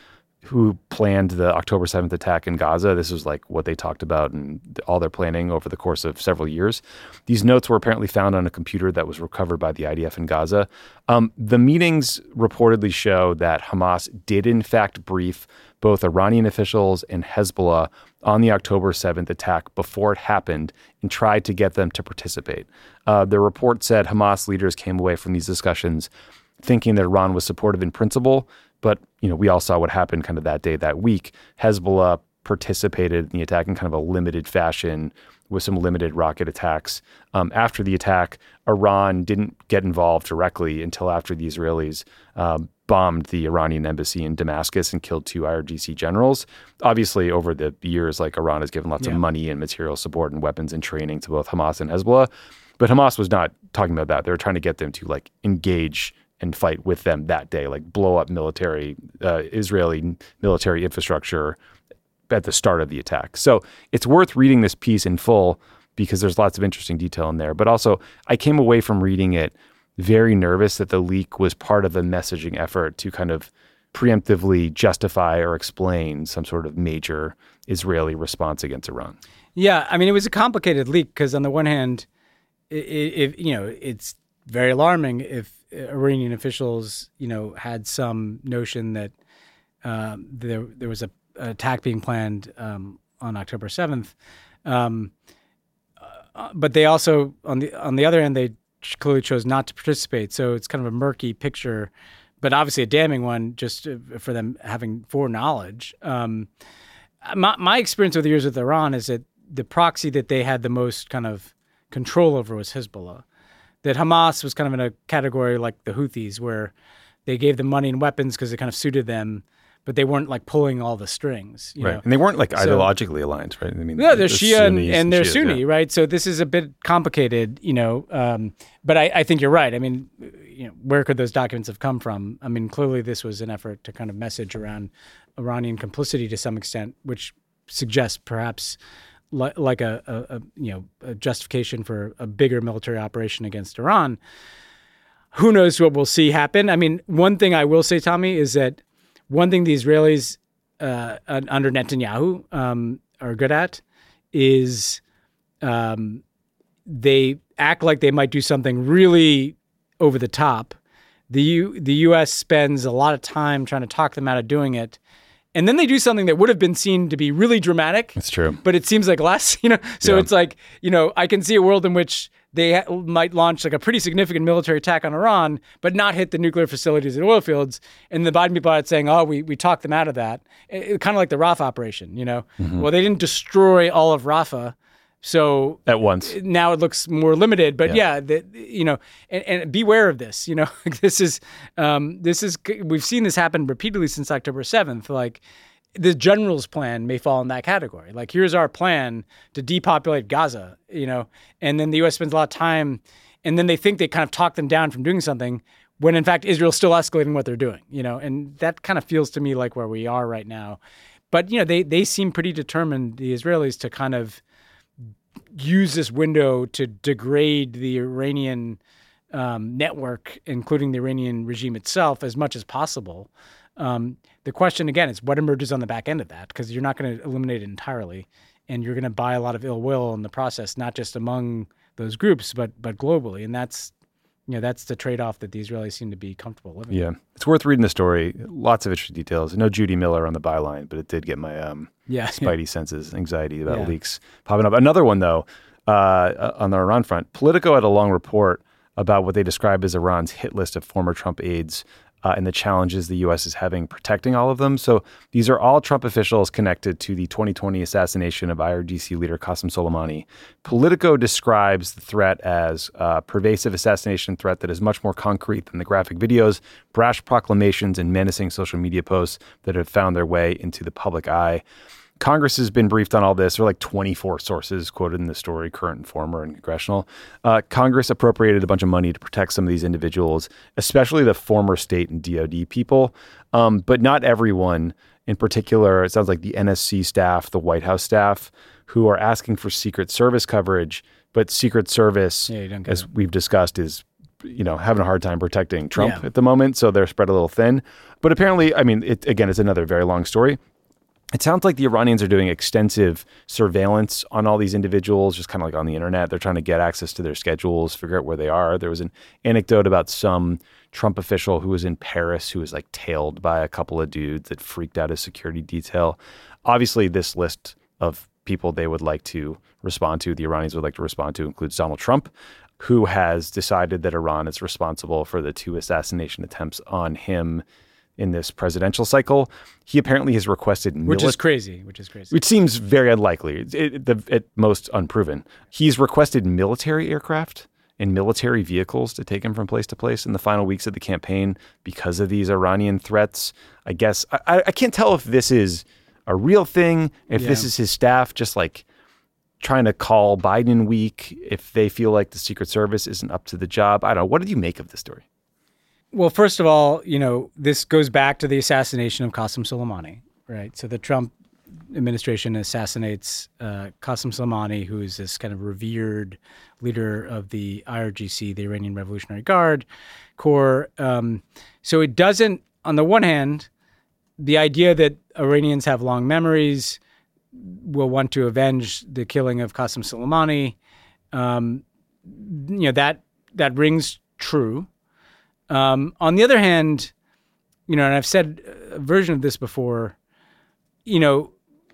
who planned the October seventh attack in Gaza. This was like what they talked about and all their planning over the course of several years. These notes were apparently found on a computer that was recovered by the I D F in Gaza. Um, the meetings reportedly show that Hamas did in fact brief both Iranian officials and Hezbollah on the October seventh attack before it happened and tried to get them to participate. Uh, the report said Hamas leaders came away from these discussions thinking that Iran was supportive in principle, but you know we all saw what happened kind of that day, that week. Hezbollah participated in the attack in kind of a limited fashion with some limited rocket attacks. Um, after the attack, Iran didn't get involved directly until after the Israelis um, bombed the Iranian embassy in Damascus and killed two I R G C generals. Obviously, over the years, like Iran has given lots yeah. of money and material support and weapons and training to both Hamas and Hezbollah. But Hamas was not talking about that. They were trying to get them to like engage and fight with them that day, like blow up military, uh, Israeli military infrastructure at the start of the attack. So it's worth reading this piece in full because there's lots of interesting detail in there. But also, I came away from reading it very nervous that the leak was part of a messaging effort to kind of preemptively justify or explain some sort of major Israeli response against Iran. Yeah, I mean, it was a complicated leak because on the one hand, if you know, it's very alarming if Iranian officials, you know, had some notion that um, there there was a an attack being planned um, on October seventh, um, uh, but they also on the on the other end they clearly chose not to participate. So it's kind of a murky picture, but obviously a damning one just for them having foreknowledge. Um, my my experience over the years with Iran is that the proxy that they had the most kind of control over was Hezbollah. That Hamas was kind of in a category like the Houthis, where they gave them money and weapons because it kind of suited them, but they weren't like pulling all the strings. You right. know? And they weren't like so, ideologically aligned, right? I mean, yeah, they're Shia and, and they're Shias, Sunni, yeah. right? So this is a bit complicated, you know, um, but I, I think you're right. I mean, you know, where could those documents have come from? I mean, clearly this was an effort to kind of message around Iranian complicity to some extent, which suggests perhaps li- like a, a, a, you know, a justification for a bigger military operation against Iran. Who knows what we'll see happen? I mean, one thing I will say, Tommy, is that one thing the Israelis uh, under Netanyahu um, are good at is um, they act like they might do something really over the top. The U- the U S spends a lot of time trying to talk them out of doing it. And then they do something that would have been seen to be really dramatic. That's true. But it seems like less, you know? So Yeah. it's like, you know, I can see a world in which they ha- might launch like a pretty significant military attack on Iran, but not hit the nuclear facilities and oil fields. And the Biden people are saying, oh, we, we talked them out of that. It, it, kind of like the Rafah operation, you know? Mm-hmm. Well, they didn't destroy all of Rafah. So At once. now it looks more limited, but Yeah. yeah, the, you know, and, and beware of this. You know, this is um, this is we've seen this happen repeatedly since October seventh. Like the general's plan may fall in that category. Like here's our plan to depopulate Gaza. You know, and then the U S spends a lot of time, and then they think they kind of talk them down from doing something when in fact Israel's still escalating what they're doing. You know, and that kind of feels to me like where we are right now. But you know, they they seem pretty determined, the Israelis, to kind of use this window to degrade the Iranian um, network, including the Iranian regime itself, as much as possible. Um, the question, again, is what emerges on the back end of that? Because you're not going to eliminate it entirely, and you're going to buy a lot of ill will in the process, not just among those groups, but but globally. And that's, you know, that's the trade-off that the Israelis seem to be comfortable living. Yeah. It's worth reading the story. Lots of interesting details. No Judy Miller on the byline, but it did get my um, Yeah, spidey senses, anxiety about Yeah. leaks popping up. Another one, though, uh, on the Iran front, Politico had a long report about what they describe as Iran's hit list of former Trump aides uh, and the challenges the U S is having protecting all of them. So these are all Trump officials connected to the twenty twenty assassination of I R G C leader Qasem Soleimani. Politico describes the threat as a pervasive assassination threat that is much more concrete than the graphic videos, brash proclamations, and menacing social media posts that have found their way into the public eye. Congress has been briefed on all this. There are like twenty-four sources quoted in the story, current and former and congressional. Uh, Congress appropriated a bunch of money to protect some of these individuals, especially the former state and D O D people, um, but not everyone. In particular, it sounds like the N S C staff, the White House staff, who are asking for Secret Service coverage, but Secret Service, Yeah, you don't get as it. we've discussed, is you know, having a hard time protecting Trump Yeah. at the moment. So they're spread a little thin. But apparently, I mean, it, again, it's another very long story. It sounds like the Iranians are doing extensive surveillance on all these individuals, just kind of like on the internet. They're trying to get access to their schedules, figure out where they are. There was an anecdote about some Trump official who was in Paris who was like tailed by a couple of dudes that freaked out his security detail. Obviously, this list of people they would like to respond to, the Iranians would like to respond to, includes Donald Trump, who has decided that Iran is responsible for the two assassination attempts on him in this presidential cycle. He apparently has requested Which mili- is crazy, which is crazy. which seems very unlikely, it, it, the, at most unproven. He's requested military aircraft and military vehicles to take him from place to place in the final weeks of the campaign because of these Iranian threats. I guess I, I can't tell if this is a real thing, if Yeah. this is his staff just like trying to call Biden weak, if they feel like the Secret Service isn't up to the job. I don't know. What did you make of this story? Well, first of all, you know, this goes back to the assassination of Qasem Soleimani, right? So the Trump administration assassinates uh, Qasem Soleimani, who is this kind of revered leader of the I R G C, the Iranian Revolutionary Guard Corps. Um, so it doesn't, on the one hand, the idea that Iranians have long memories, will want to avenge the killing of Qasem Soleimani, um, you know, that that rings true. Um, on the other hand, you know, and I've said a version of this before, you know,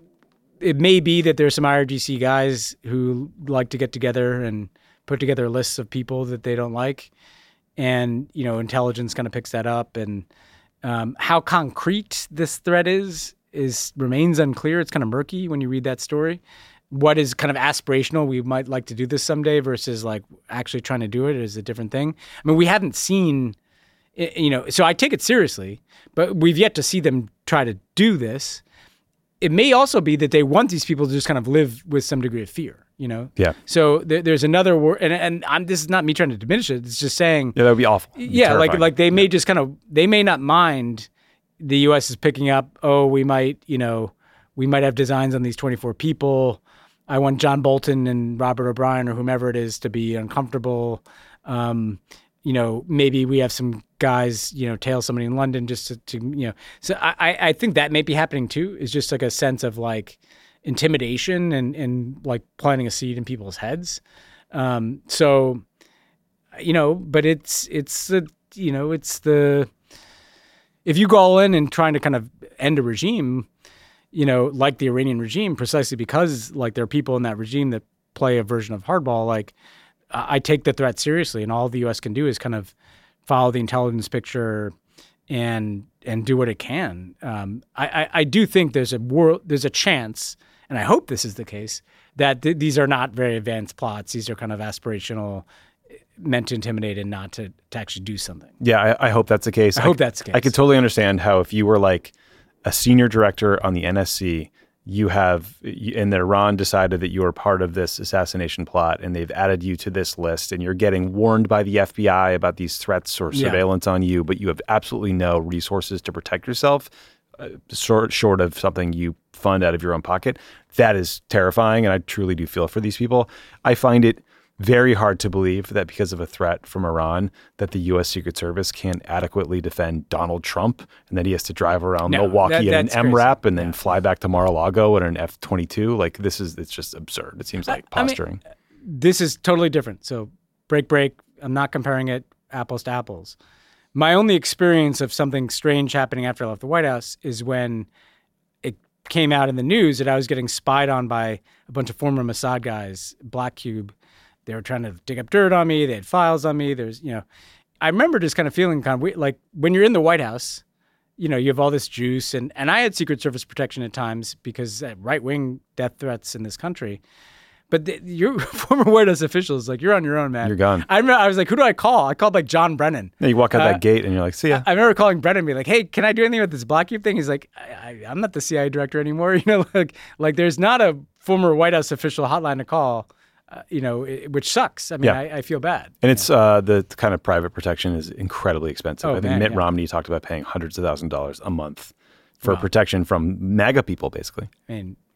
it may be that there's some I R G C guys who like to get together and put together lists of people that they don't like. And, you know, intelligence kind of picks that up. And um, how concrete this threat is, is remains unclear. It's kind of murky when you read that story. What is kind of aspirational, we might like to do this someday, versus like actually trying to do it is a different thing. I mean, we haven't seen, you know, so I take it seriously, but we've yet to see them try to do this. It may also be that they want these people to just kind of live with some degree of fear, you know? Yeah. So there, there's another word, and, and I'm, this is not me trying to diminish it. It's just saying, Yeah, that would be awful. It'd be yeah, like terrifying. like they may just kind of, they may not mind the U S is picking up, oh, we might, you know, we might have designs on these twenty-four people. I want John Bolton and Robert O'Brien or whomever it is to be uncomfortable. Um, you know, maybe we have some guys, you know, tail somebody in London just to, to you know. So I, I think that may be happening too. It's just like a sense of like intimidation and, and like planting a seed in people's heads. Um, so, you know, but it's, it's the, you know, it's the, if you go all in and trying to kind of end a regime, you know, like the Iranian regime, precisely because like there are people in that regime that play a version of hardball, like I take the threat seriously, and all the U S can do is kind of follow the intelligence picture and and do what it can. Um, I, I, I do think there's a world, there's a chance, and I hope this is the case, that th- these are not very advanced plots. These are kind of aspirational, meant to intimidate and not to, to actually do something. Yeah, I, I hope that's the case. I hope that's the case. I could totally understand how if you were like a senior director on the N S C, you have, and Iran decided that you are part of this assassination plot and they've added you to this list and you're getting warned by the F B I about these threats or Yeah. surveillance on you, but you have absolutely no resources to protect yourself, uh, short, short of something you fund out of your own pocket. That is terrifying, and I truly do feel for these people. I find it very hard to believe that because of a threat from Iran that the U S Secret Service can't adequately defend Donald Trump and that he has to drive around No, Milwaukee that- in an that's M crazy. RAP and then Yeah. fly back to Mar-a-Lago in an F twenty-two. Like this is, it's just absurd. It seems like I mean, posturing. This is totally different. So break, break. I'm not comparing it apples to apples. My only experience of something strange happening after I left the White House is when it came out in the news that I was getting spied on by a bunch of former Mossad guys, Black Cube. They were trying to dig up dirt on me. They had files on me. There's, you know, I remember just kind of feeling kind of weird, like when you're in the White House, you know, you have all this juice, and, and I had Secret Service protection at times because uh, right-wing death threats in this country. But the, your former White House officials, like, you're on your own, man. You're gone. I remember, I was like, who do I call? I called like John Brennan. Yeah, you walk out Uh, that gate and you're like, see ya. I remember calling Brennan and being like, hey, can I do anything with this Black Cube thing? He's like, I, I, I'm not the C I A director anymore. You know, like, like there's not a former White House official hotline to call, uh, you know, it, which sucks. I mean, Yeah. I, I feel bad. And it's uh, the kind of private protection is incredibly expensive. Oh, I think man, Mitt yeah. Romney talked about paying hundreds of thousands of dollars a month for Wow. protection from MAGA people, basically. I mean,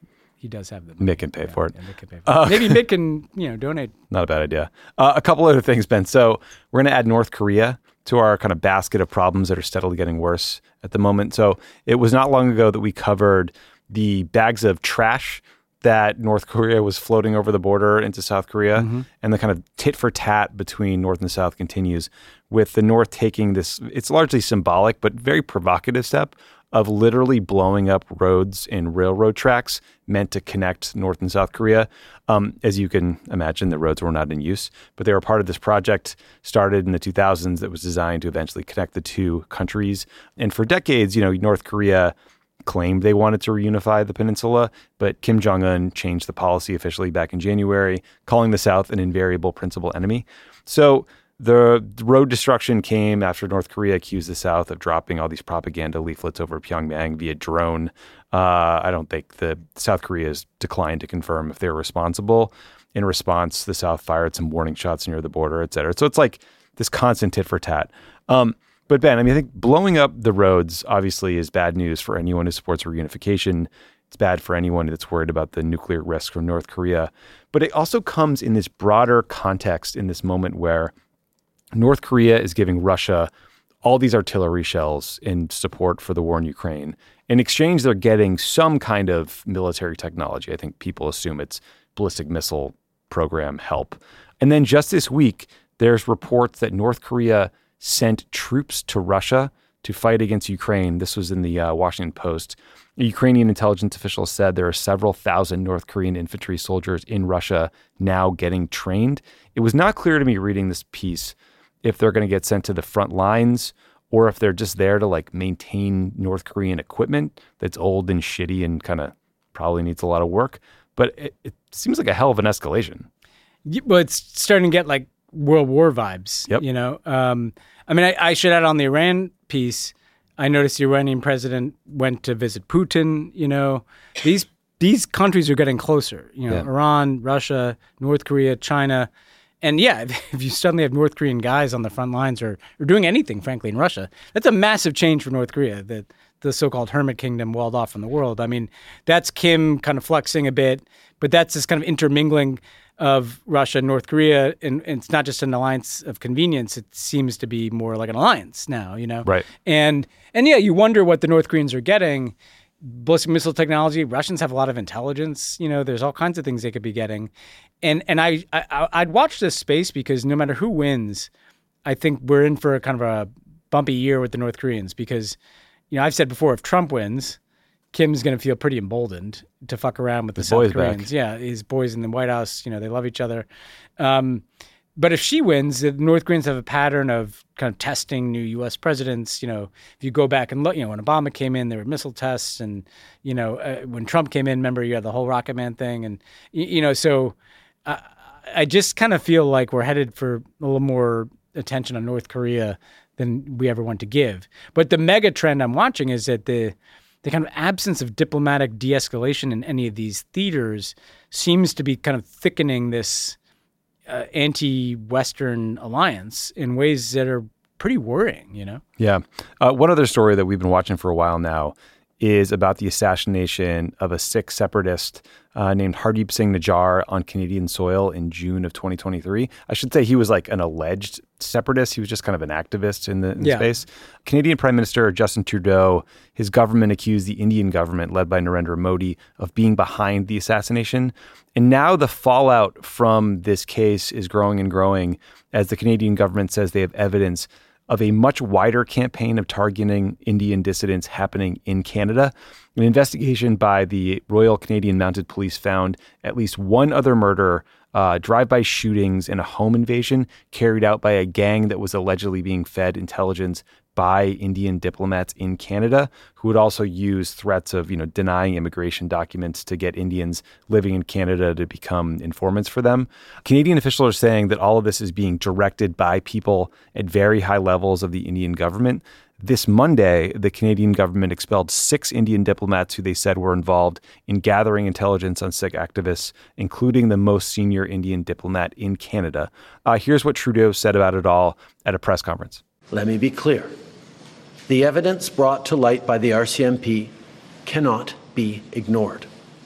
he does have the Mick can pay for it. Yeah, Mick can pay for uh, it. Maybe Mick can, you know, donate. Not a bad idea. Uh, a couple other things, Ben. So we're going to add North Korea to our kind of basket of problems that are steadily getting worse at the moment. So it was not long ago that we covered the bags of trash that North Korea was floating over the border into South Korea, mm-hmm. and the kind of tit for tat between North and South continues, with the North taking this, it's largely symbolic, but very provocative step of literally blowing up roads and railroad tracks meant to connect North and South Korea. Um, as you can imagine, the roads were not in use, but they were part of this project started in the two thousands that was designed to eventually connect the two countries. And for decades, you know, North Korea claimed they wanted to reunify the peninsula, but Kim Jong-un changed the policy officially back in January, calling the South an invariable principal enemy. So the road destruction came after North Korea accused the South of dropping all these propaganda leaflets over Pyongyang via drone. Uh, I don't think the South Korea has declined to confirm if they're responsible. In response, the South fired some warning shots near the border, et cetera. So it's like this constant tit for tat. Um, But Ben, I mean, I think blowing up the roads obviously is bad news for anyone who supports reunification. It's bad for anyone that's worried about the nuclear risk from North Korea. But it also comes in this broader context in this moment where North Korea is giving Russia all these artillery shells in support for the war in Ukraine. In exchange, they're getting some kind of military technology. I think people assume it's ballistic missile program help. And then just this week, there's reports that North Korea sent troops to Russia to fight against Ukraine. This was in the uh, Washington Post. A Ukrainian intelligence official said there are several thousand North Korean infantry soldiers in Russia now getting trained. It was not clear to me reading this piece if they're going to get sent to the front lines or if they're just there to like maintain North Korean equipment that's old and shitty and kind of probably needs a lot of work. But it, it seems like a hell of an escalation. Well, it's starting to get like World War vibes, yep. you know? Um, I mean, I, I should add on the Iran piece. I noticed the Iranian president went to visit Putin, you know? These these countries are getting closer, you know, yeah. Iran, Russia, North Korea, China. And yeah, if you suddenly have North Korean guys on the front lines or, or doing anything, frankly, in Russia, that's a massive change for North Korea, the, the so-called hermit kingdom walled off from the world. I mean, that's Kim kind of flexing a bit, but that's this kind of intermingling of Russia and North Korea, and, and it's not just an alliance of convenience. It seems to be more like an alliance now, you know? Right. And, and yeah, you wonder what the North Koreans are getting. Ballistic missile technology, Russians have a lot of intelligence. You know, there's all kinds of things they could be getting. And and I, I, I'd watch this space because no matter who wins, I think we're in for a kind of a bumpy year with the North Koreans because, you know, I've said before, if Trump wins, Kim's going to feel pretty emboldened to fuck around with the his South Koreans. Back. Yeah, his boys in the White House, you know, they love each other. Um, but if she wins, the North Koreans have a pattern of kind of testing new U S presidents. You know, if you go back and look, you know, when Obama came in, there were missile tests. And, you know, uh, when Trump came in, remember, you had the whole Rocket Man thing. And, you, you know, so uh, I just kind of feel like we're headed for a little more attention on North Korea than we ever want to give. But the mega trend I'm watching is that the the kind of absence of diplomatic de-escalation in any of these theaters seems to be kind of thickening this uh, anti-Western alliance in ways that are pretty worrying, you know? Yeah. Uh, one other story that we've been watching for a while now is about the assassination of a Sikh separatist uh, named Hardeep Singh Nijjar on Canadian soil in June of twenty twenty-three. I should say he was like an alleged separatist. He was just kind of an activist in the, in the yeah. space. Canadian Prime Minister Justin Trudeau, his government accused the Indian government led by Narendra Modi of being behind the assassination. And now the fallout from this case is growing and growing as the Canadian government says they have evidence of a much wider campaign of targeting Indian dissidents happening in Canada. An investigation by the Royal Canadian Mounted Police found at least one other murder, uh, drive-by shootings, and a home invasion carried out by a gang that was allegedly being fed intelligence by Indian diplomats in Canada, who would also use threats of, you know, denying immigration documents to get Indians living in Canada to become informants for them. Canadian officials are saying that all of this is being directed by people at very high levels of the Indian government. This Monday, the Canadian government expelled six Indian diplomats who they said were involved in gathering intelligence on Sikh activists, including the most senior Indian diplomat in Canada. Uh, here's what Trudeau said about it all at a press conference. Let me be clear. The evidence brought to light by the R C M P cannot be ignored.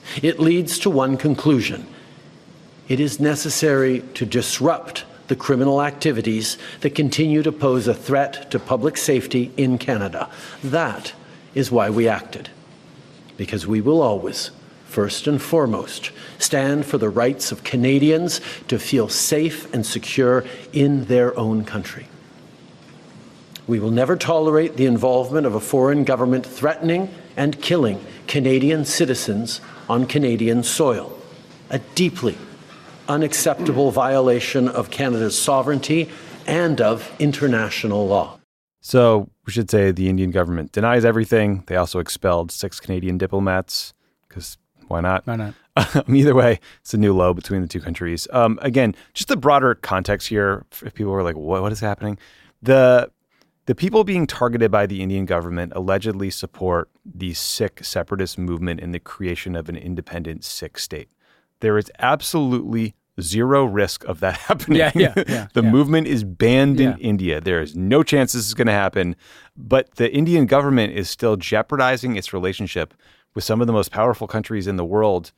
It leads to one conclusion. It is necessary to disrupt the criminal activities that continue to pose a threat to public safety in Canada. That is why we acted, because we will always, first and foremost, stand for the rights of Canadians to feel safe and secure in their own country. We will never tolerate the involvement of a foreign government threatening and killing Canadian citizens on Canadian soil, a deeply unacceptable violation of Canada's sovereignty and of international law. So we should say the Indian government denies everything. They also expelled six Canadian diplomats because why not? Why not? Either way, it's a new low between the two countries. Um, again, just the broader context here, if people were like, what, what is happening? The the people being targeted by the Indian government allegedly support the Sikh separatist movement in the creation of an independent Sikh state. There is absolutely zero risk of that happening. Yeah, yeah, yeah, the yeah. movement is banned Yeah. in India. There is no chance this is going to happen. But the Indian government is still jeopardizing its relationship with some of the most powerful countries in the world.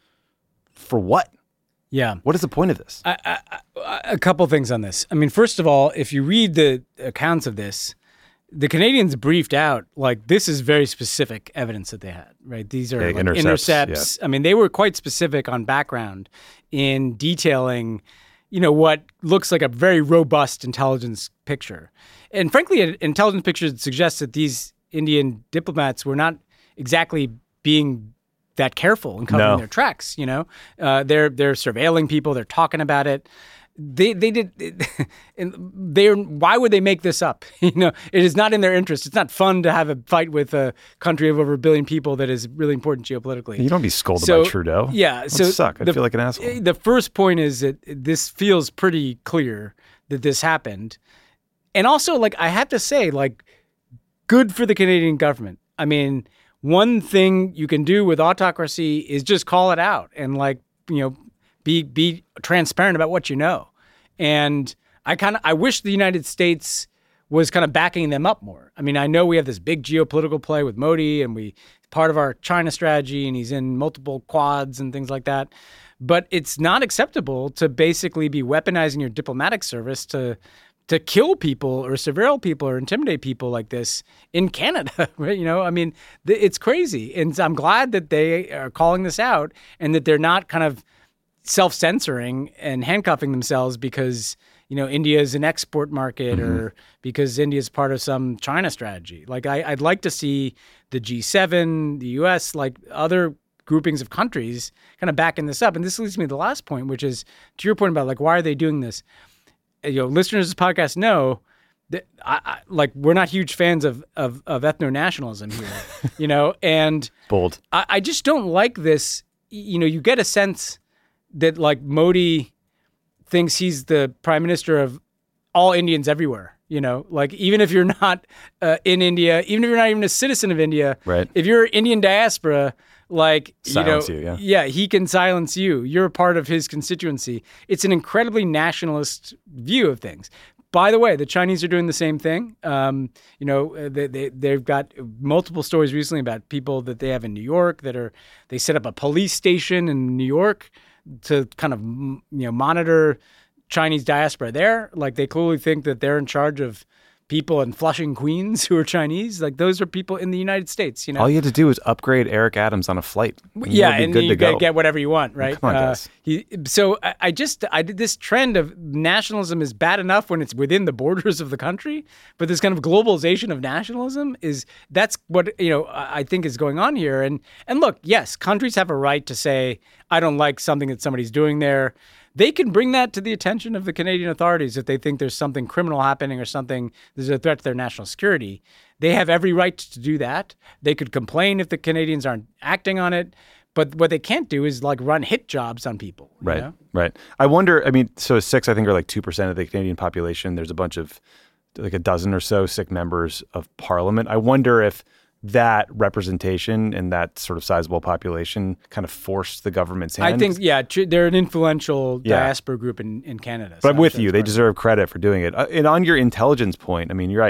For what? Yeah. What is the point of this? I, I, I, a couple things on this. I mean, first of all, if you read the accounts of this, the Canadians briefed out, like, this is very specific evidence that they had, right? These are Yeah, like intercepts, intercepts. I mean, they were quite specific on background in detailing, you know, what looks like a very robust intelligence picture. And frankly, an intelligence picture suggests that these Indian diplomats were not exactly being that careful in covering No. their tracks, you know? Uh, they're they're surveilling people, they're talking about it. They they did, and they why would they make this up? You know, it is not in their interest. It's not fun to have a fight with a country of over a billion people that is really important geopolitically. You don't be scolded So, by Trudeau. Yeah, That'd so suck. I'd the- feel like an asshole. The first point is that this feels pretty clear that this happened, and also, like, I have to say, like, good for the Canadian government. I mean, one thing you can do with autocracy is just call it out and, like, you know, be be transparent about what you know. And I kind of I wish the United States was kind of backing them up more. I mean, I know we have this big geopolitical play with Modi, and we part of our China strategy, and he's in multiple quads and things like that. But it's not acceptable to basically be weaponizing your diplomatic service to to kill people or surveil people or intimidate people like this in Canada, right? You know, I mean, th- it's crazy. And I'm glad that they are calling this out and that they're not kind of self-censoring and handcuffing themselves because, you know, India is an export market mm-hmm. or because India is part of some China strategy. Like, I, I'd like to see the G seven, the U S, like other groupings of countries kind of backing this up. And this leads me to the last point, which is to your point about, like, why are they doing this? You know, listeners of this podcast know that I, I, like, we're not huge fans of of, of ethno-nationalism here, you know, and Bold. I, I just don't like this. You know, you get a sense that, like, Modi thinks he's the prime minister of all Indians everywhere, you know, like, even if you're not uh, in India, even if you're not even a citizen of India, right? If you're Indian diaspora, like, silence you know, you, yeah. yeah, he can silence you. You're a part of his constituency. It's an incredibly nationalist view of things. By the way, the Chinese are doing the same thing. Um, you know, they, they, they've got multiple stories recently about people that they have in New York that are, they set up a police station in New York to kind of, you know, monitor Chinese diaspora there. Like, they clearly think that they're in charge of people in Flushing, Queens who are Chinese. Like, those are people in the United States, you know. All you had to do is upgrade Eric Adams on a flight. And yeah, be and good you to get, go. get whatever you want, right? Come on, Uh, guys. he, so I, I just, I did this trend of nationalism is bad enough when it's within the borders of the country, but this kind of globalization of nationalism is, that's what, you know, I I think is going on here. And, and look, yes, countries have a right to say, I don't like something that somebody's doing there. They can bring that to the attention of the Canadian authorities if they think there's something criminal happening or something, there's a threat to their national security. They have every right to do that. They could complain if the Canadians aren't acting on it. But what they can't do is, like, run hit jobs on people. you Right, know? right. I wonder, I mean, so Sikhs, I think, are like two percent of the Canadian population. There's a bunch of, like a dozen or so Sikh members of parliament. I wonder if that representation and that sort of sizable population kind of forced the government's hand. I think, yeah, tr- they're an influential Yeah. diaspora group in, in Canada. But so I'm with sure you. it's They part of it. deserve credit for doing it. Uh, and on your intelligence point, I mean, you're right.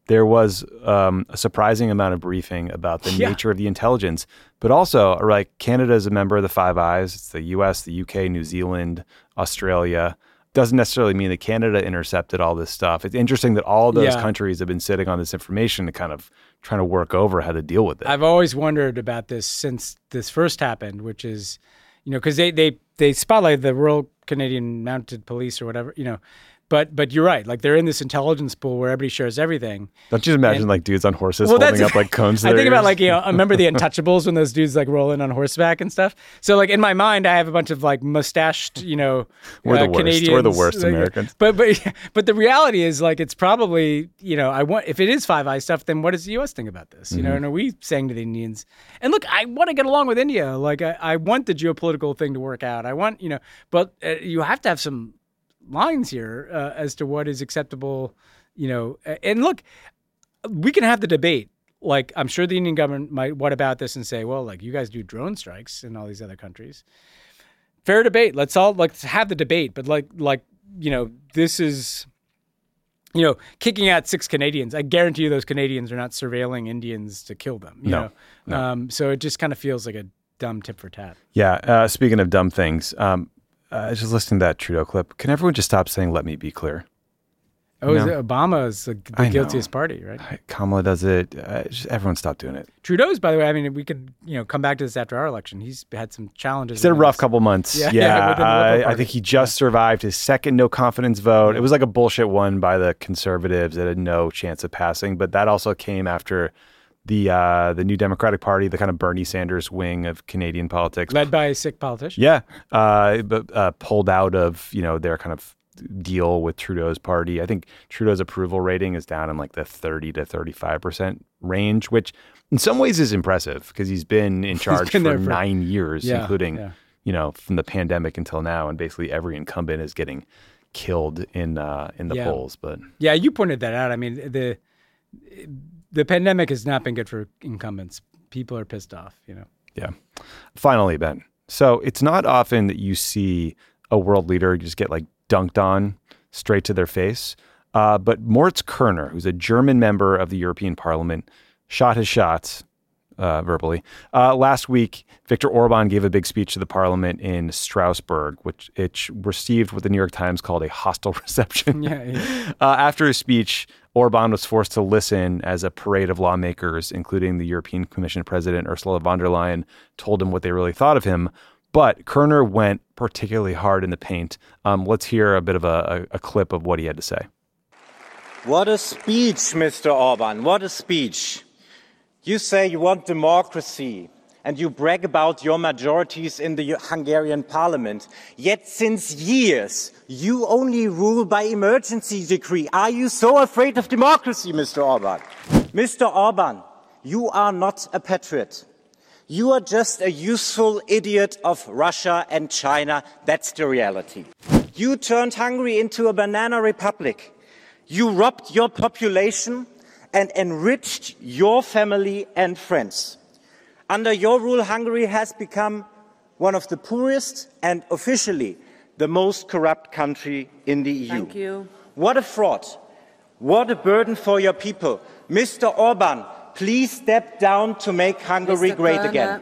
there was um, a surprising amount of briefing about the Yeah. nature of the intelligence, but also, like, Canada is a member of the Five Eyes. It's the U S, the U K, New Zealand, Australia. Doesn't necessarily mean that Canada intercepted all this stuff. It's interesting that all those Yeah. countries have been sitting on this information and kind of trying to work over how to deal with it. I've always wondered about this since this first happened, which is, you know, because they, they, they spotlight the Royal Canadian Mounted Police or whatever, you know, but but you're right. Like, they're in this intelligence pool where everybody shares everything. Don't you imagine, And- like, dudes on horses Well, holding that's- up, like, cones to I their think about, ears? like, you know, I remember the Untouchables when those dudes like roll in on horseback and stuff. So, like, in my mind, I have a bunch of like mustached, you know, We're the uh, worst. Canadians. We're the worst like, Americans. But but but the reality is, like, it's probably, you know, I want if it is Five Eyes stuff, then what does the U S think about this? You know, and are we saying to the Indians? And look, I want to get along with India. Like, I, I want the geopolitical thing to work out. I want, you know, but uh, you have to have some lines here uh, as to what is acceptable, you know. And look, we can have the debate. Like, I'm sure the Indian government might what about this and say, well, like, you guys do drone strikes in all these other countries. Fair debate. Let's all let's have the debate. But like like you know, this is, you know, kicking out six Canadians. I guarantee you those Canadians are not surveilling Indians to kill them. You No, know? no. Um, so it just kind of feels like a dumb tit for tat. Yeah. Uh, speaking of dumb things, um, uh, just listening to that Trudeau clip. Can everyone just stop saying, "Let me be clear"? Oh, is No. it Obama is the, the I know. guiltiest party, right? Kamala does it. Uh, just everyone stop doing it. Trudeau's, by the way, I mean, we could, you know, come back to this after our election. He's had some challenges. He's had a within rough this. couple months. Yeah, Yeah, yeah, within the Liberal uh, I Party. think he just survived his second no confidence vote. It was like a bullshit one by the Conservatives that had no chance of passing, but that also came after the uh, the New Democratic Party, the kind of Bernie Sanders wing of Canadian politics, Led by a sick politician. yeah, uh, but uh, pulled out of you know their kind of deal with Trudeau's party. I think Trudeau's approval rating is down in like the thirty to thirty-five percent range, which in some ways is impressive because he's been in charge been for, there for- nine years, Yeah, including yeah. you know from the pandemic until now, and basically every incumbent is getting killed in uh, in the Yeah. polls. But Yeah, you pointed that out. I mean, the the pandemic has not been good for incumbents. People are pissed off, you know. yeah, finally, Ben. So it's not often that you see a world leader just get like dunked on straight to their face. Uh, but Moritz Kerner, who's a German member of the European Parliament, shot his shots uh, verbally. Uh, last week, Viktor Orban gave a big speech to the parliament in Strasbourg, which it received what the New York Times called a hostile reception. Yeah, yeah. Uh, after his speech, Orban was forced to listen as a parade of lawmakers, including the European Commission President Ursula von der Leyen, told him what they really thought of him. But Kerner went particularly hard in the paint. Um, let's hear a bit of a, a, a clip of what he had to say. What a speech, Mister Orban. What a speech. You say you want democracy and you brag about your majorities in the Hungarian parliament. Yet since years, you only rule by emergency decree. Are you so afraid of democracy, Mister Orban? Mister Orban, you are not a patriot. You are just a useful idiot of Russia and China. That's the reality. You turned Hungary into a banana republic. You robbed your population and enriched your family and friends. Under your rule, Hungary has become one of the poorest and officially the most corrupt country in the E U. Thank you. What a fraud. What a burden for your people. Mister Orban, please step down to make Hungary Mister great Kerner. again.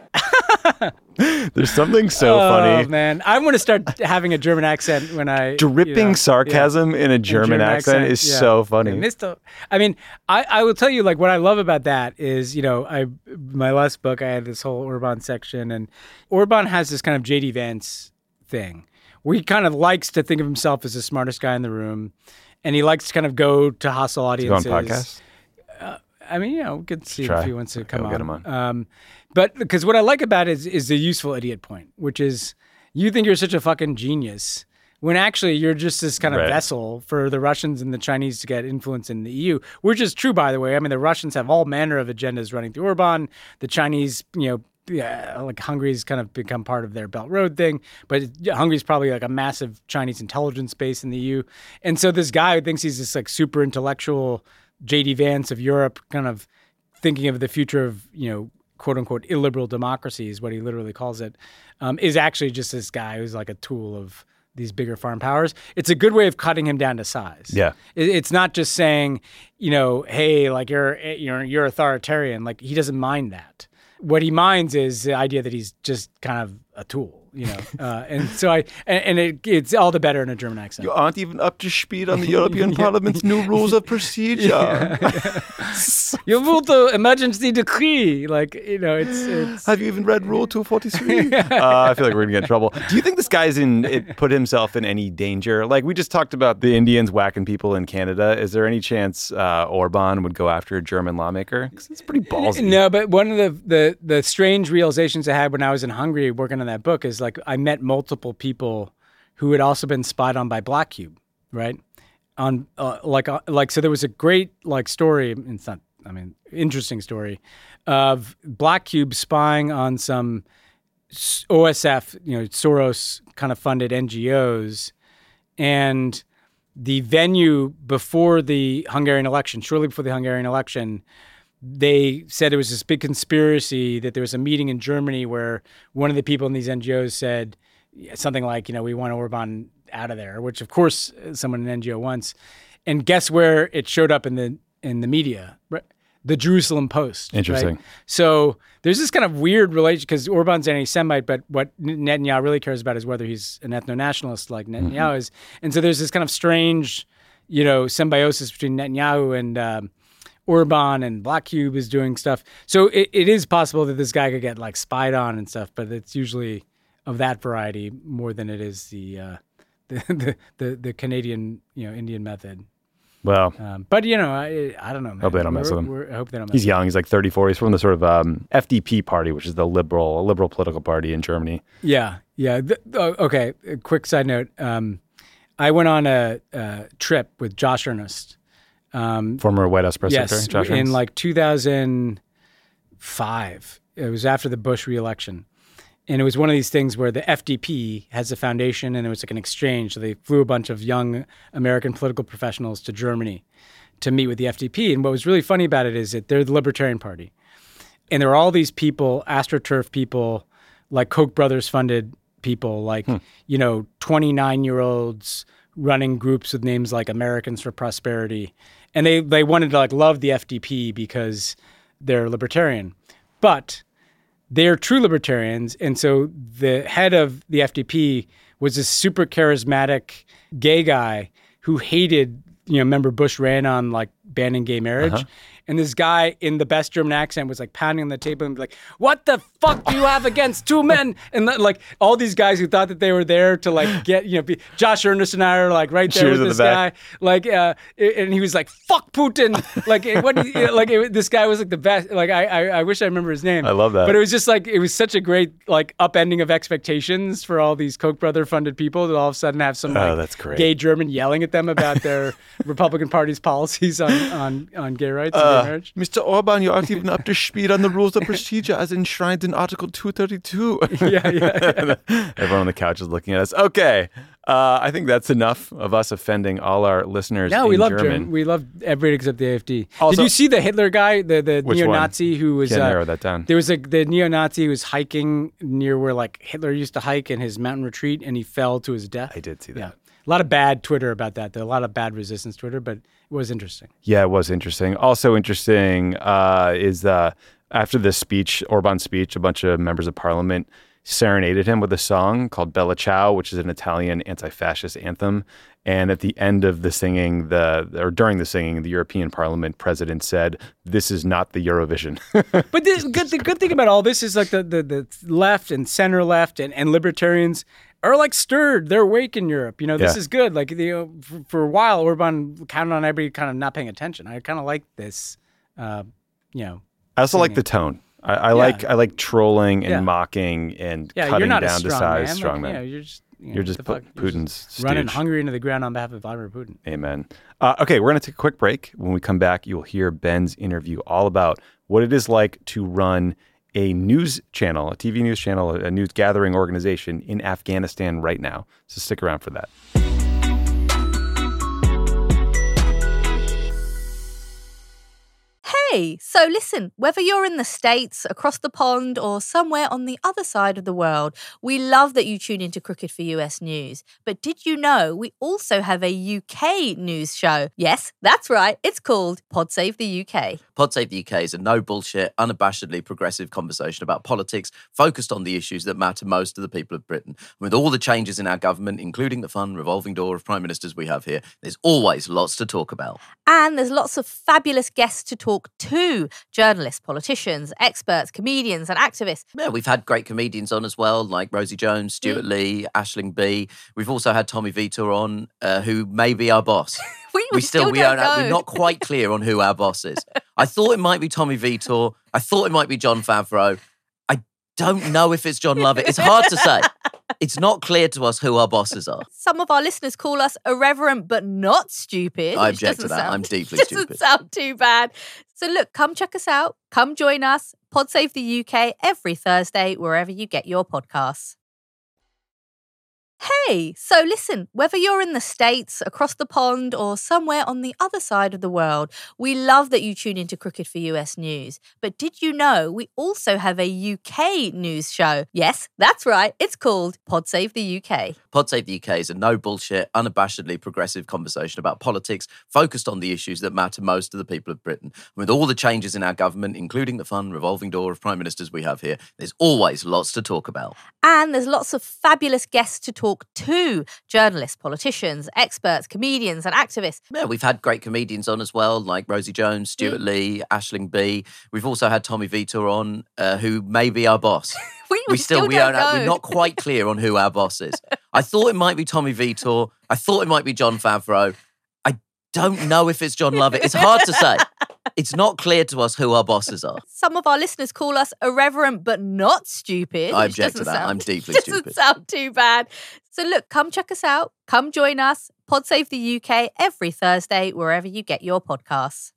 There's something so oh, funny. man. I want to start having a German accent when I... Dripping you know, sarcasm in a German, accent, is yeah. so funny. Yeah, Mister I mean, I, I will tell you, like, what I love about that is, you know, I my last book, I had this whole Orban section, and Orban has this kind of J D Vance thing where he kind of likes to think of himself as the smartest guy in the room, and he likes to kind of go to hostile Go on audiences. podcast. I mean, you know, we could see Try. if he wants to come Go on. get him on. Um, but because what I like about it is, is the useful idiot point, which is you think you're such a fucking genius when actually you're just this kind of Right. vessel for the Russians and the Chinese to get influence in the E U, which is true, by the way. I mean, the Russians have all manner of agendas running through Orban. The Chinese, you know, yeah, like Hungary's kind of become part of their Belt Road thing, but Hungary's probably like a massive Chinese intelligence base in the E U. And so this guy who thinks he's this like super intellectual J D Vance of Europe, kind of thinking of the future of, you know, quote unquote illiberal democracy is what he literally calls it, um, is actually just this guy who's like a tool of these bigger foreign powers. It's a good way of cutting him down to size. Yeah. It, it's not just saying, you know, hey, like you're you're you're authoritarian. Like he doesn't mind that. What he minds is the idea that he's just kind of a tool, you know. Uh, and so I and, and it, it's all the better in a German accent. You aren't even up to speed on the European Parliament's new rules of procedure. Yeah, yeah. You rule the emergency decree, like you know, it's. it's Have you even read Rule two forty-three? uh, I feel like we're gonna get in trouble. Do you think this guy's in it put himself in any danger? Like we just talked about the Indians whacking people in Canada. Is there any chance uh, Orban would go after a German lawmaker? Because it's pretty ballsy. No, but one of the, the the strange realizations I had when I was in Hungary working on that book is like I met multiple people who had also been spied on by Black Cube, right? On uh, like uh, like so there was a great like story. It's not. I mean, interesting story of Black Cube spying on some O S F, you know, Soros kind of funded N G Os, and the venue before the Hungarian election, shortly before the Hungarian election, they said it was this big conspiracy that there was a meeting in Germany where one of the people in these N G Os said something like, you know, we want Orban out of there, which of course someone in an N G O wants. And guess where it showed up in the in the media? The Jerusalem Post. Interesting. Right? So there's this kind of weird relation because Orban's anti-Semite, but what Netanyahu really cares about is whether he's an ethno-nationalist like Netanyahu mm-hmm. is. And so there's this kind of strange, you know, symbiosis between Netanyahu and um, Orban, and Black Cube is doing stuff. So it, it is possible that this guy could get like spied on and stuff, but it's usually of that variety more than it is the uh, the, the the the Canadian, you know, Indian method. Well, um, but you know, I I don't know. Man. Hope they don't mess with him. We're, I hope they don't. Mess He's with young. him. He's like thirty-four. He's from the sort of um, F D P party, which is the liberal, a liberal political party in Germany. Yeah, yeah. The, oh, okay. A quick side note. Um, I went on a, a trip with Josh Earnest, um, former White House press yes, secretary. Josh in Earnest. like two thousand five. It was after the Bush reelection. And it was one of these things where the F D P has a foundation and it was like an exchange. So they flew a bunch of young American political professionals to Germany to meet with the F D P. And what was really funny about it is that they're the Libertarian Party. And there are all these people, AstroTurf people, like Koch brothers funded people, like, hmm. you know, twenty-nine-year-olds running groups with names like Americans for Prosperity. And they, they wanted to like love the F D P because they're libertarian. But they're true libertarians. And so the head of the F D P was this super charismatic gay guy who hated, you know, remember Bush ran on like banning gay marriage. Uh-huh. And this guy in the best German accent was like pounding on the table and be like, what the fuck do you have against two men? And like all these guys who thought that they were there to like get, you know, be, Josh Earnest and I are like right there Cheers with this the guy. Like, uh, and he was like, fuck Putin. Like, what, you know, like it, this guy was like the best. Like, I, I, I wish I remember his name. I love that. But it was just like, it was such a great like upending of expectations for all these Koch brother funded people to all of a sudden have some like, oh, that's great. gay German yelling at them about their Republican Party's policies on, on, on gay rights uh, and gay marriage. Mister Orban, you aren't even up to speed on the rules of procedure as enshrined in Article two thirty-two. yeah, yeah, yeah. Everyone on the couch is looking at us. Okay. Uh, I think that's enough of us offending all our listeners No, in we love German. German. We love everybody except the A F D. Also, Did you see the Hitler guy, the, the Which neo-Nazi one? who was... Can't uh, narrow that down. There was a the neo-Nazi who was hiking near where like Hitler used to hike in his mountain retreat and he fell to his death. I did see that. Yeah. A lot of bad Twitter about that. There a lot of bad resistance Twitter, but it was interesting. Yeah, it was interesting. Also interesting uh, is uh, after the speech, Orban's speech, a bunch of members of parliament serenaded him with a song called Bella Ciao, which is an Italian anti-fascist anthem. And at the end of the singing, the or during the singing, the European Parliament president said, "This is not the Eurovision." But the good, the good thing about all this is like the, the, the left and center left and, and libertarians are like stirred. They're awake in Europe. You know, this Yeah. is good. Like, you know, for, for a while, Orban counted on everybody kind of not paying attention. I kind of like this, uh, you know. I also like singing. the tone. I, I like I like trolling and Yeah. mocking and Yeah, cutting you're not down a to strong size man. strong like, man. You know, you're just, you know, You're just the Pu- fuck? You're Putin's just running stooge. Hungary into the ground on behalf of Vladimir Putin. Amen. Uh, okay, we're going to take a quick break. When we come back, you'll hear Ben's interview all about what it is like to run a news channel, a T V news channel, a news gathering organization in Afghanistan right now. So stick around for that. Hey, so listen, whether you're in the States, across the pond, or somewhere on the other side of the world, we love that you tune into Crooked for U S News. But did you know we also have a U K news show? Yes, that's right. It's called Pod Save the U K. Pod Save the U K is a no bullshit, unabashedly progressive conversation about politics focused on the issues that matter most to the people of Britain. And with all the changes in our government, including the fun revolving door of prime ministers we have here, there's always lots to talk about. And there's lots of fabulous guests to talk to. Journalists, politicians, experts, comedians and activists. Yeah, we've had great comedians on as well, like Rosie Jones, Stuart mm. Lee, Aisling Bea. We've also had Tommy Vitor on, uh, who may be our boss. we, we, we still, still we don't know. know. We're not quite clear on who our boss is. I thought it might be Tommy Vitor. I thought it might be Jon Favreau. I don't know if it's John Lovett. It's hard to say. It's not clear to us who our bosses are. Some of our listeners call us irreverent but not stupid. I object to that. Sound, I'm deeply doesn't stupid. Doesn't sound too bad. So look, come check us out. Come join us. Pod Save the U K every Thursday, wherever you get your podcasts. Hey, so listen, whether you're in the States, across the pond, or somewhere on the other side of the world, we love that you tune into Crooked for U S News. But did you know we also have a U K news show? Yes, that's right. It's called Pod Save the U K. Pod Save the U K is a no bullshit, unabashedly progressive conversation about politics focused on the issues that matter most to the people of Britain. And with all the changes in our government, including the fun revolving door of prime ministers we have here, there's always lots to talk about. And there's lots of fabulous guests to talk to. Journalists, politicians, experts, comedians and activists. Yeah, we've had great comedians on as well, like Rosie Jones, Stuart mm. Lee, Aisling Bea. We've also had Tommy Vitor on, uh, who may be our boss. we, we, we still, still we don't know. know. We're not quite clear on who our boss is. I thought it might be Tommy Vitor. I thought it might be Jon Favreau. I don't know if it's John Lovett. It's hard to say. It's not clear to us who our bosses are. Some of our listeners call us irreverent but not stupid. I object to that. Sound, I'm deeply doesn't stupid. Doesn't sound too bad. So look, come check us out. Come join us. Pod Save the U K every Thursday, wherever you get your podcasts.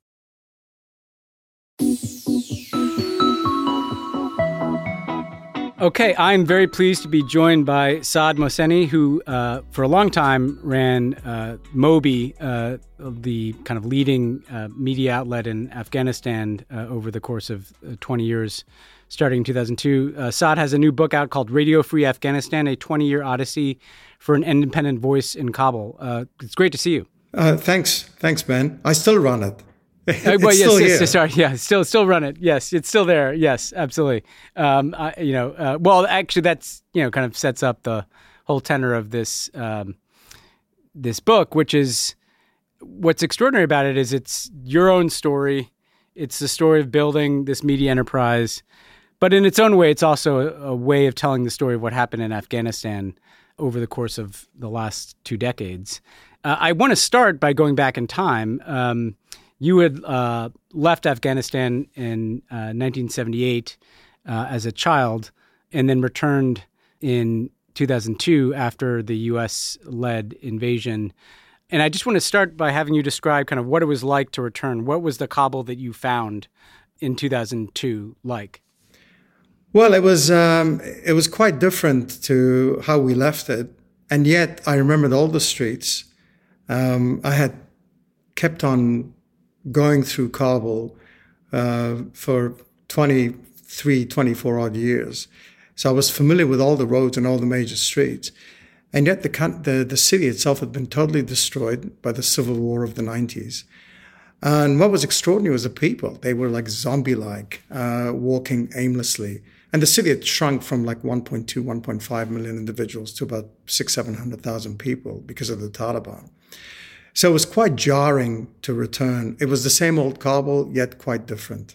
Okay, I'm very pleased to be joined by Saad Mohseni, who uh, for a long time ran uh, Moby, uh, the kind of leading uh, media outlet in Afghanistan uh, over the course of uh, twenty years, starting in two thousand two. Uh, Saad has a new book out called Radio Free Afghanistan, a twenty-year odyssey for an independent voice in Kabul. Uh, it's great to see you. Uh, thanks. Thanks, Ben. I still run it. It's uh, well, yes, still yes, here. Sorry, yeah, still, still run it. Yes, it's still there. Yes, absolutely. Um, I, you know, uh, well, actually, that's you know, kind of sets up the whole tenor of this um, this book, which is what's extraordinary about it is it's your own story. It's the story of building this media enterprise, but in its own way, it's also a, a way of telling the story of what happened in Afghanistan over the course of the last two decades. Uh, I want to start by going back in time. Um, You had uh, left Afghanistan in uh, nineteen seventy-eight uh, as a child and then returned in two thousand two after the U S-led invasion. And I just want to start by having you describe kind of what it was like to return. What was the Kabul that you found in two thousand two like? Well, it was um, it was quite different to how we left it. And yet I remembered all the streets. Um, I had kept on going through Kabul uh, for twenty-three, twenty-four odd years. So I was familiar with all the roads and all the major streets. And yet the, the, the city itself had been totally destroyed by the civil war of the nineties. And what was extraordinary was the people. They were like zombie-like, uh, walking aimlessly. And the city had shrunk from like one point two, one point five million individuals to about six, seven hundred thousand people because of the Taliban. So it was quite jarring to return. It was the same old Kabul, yet quite different.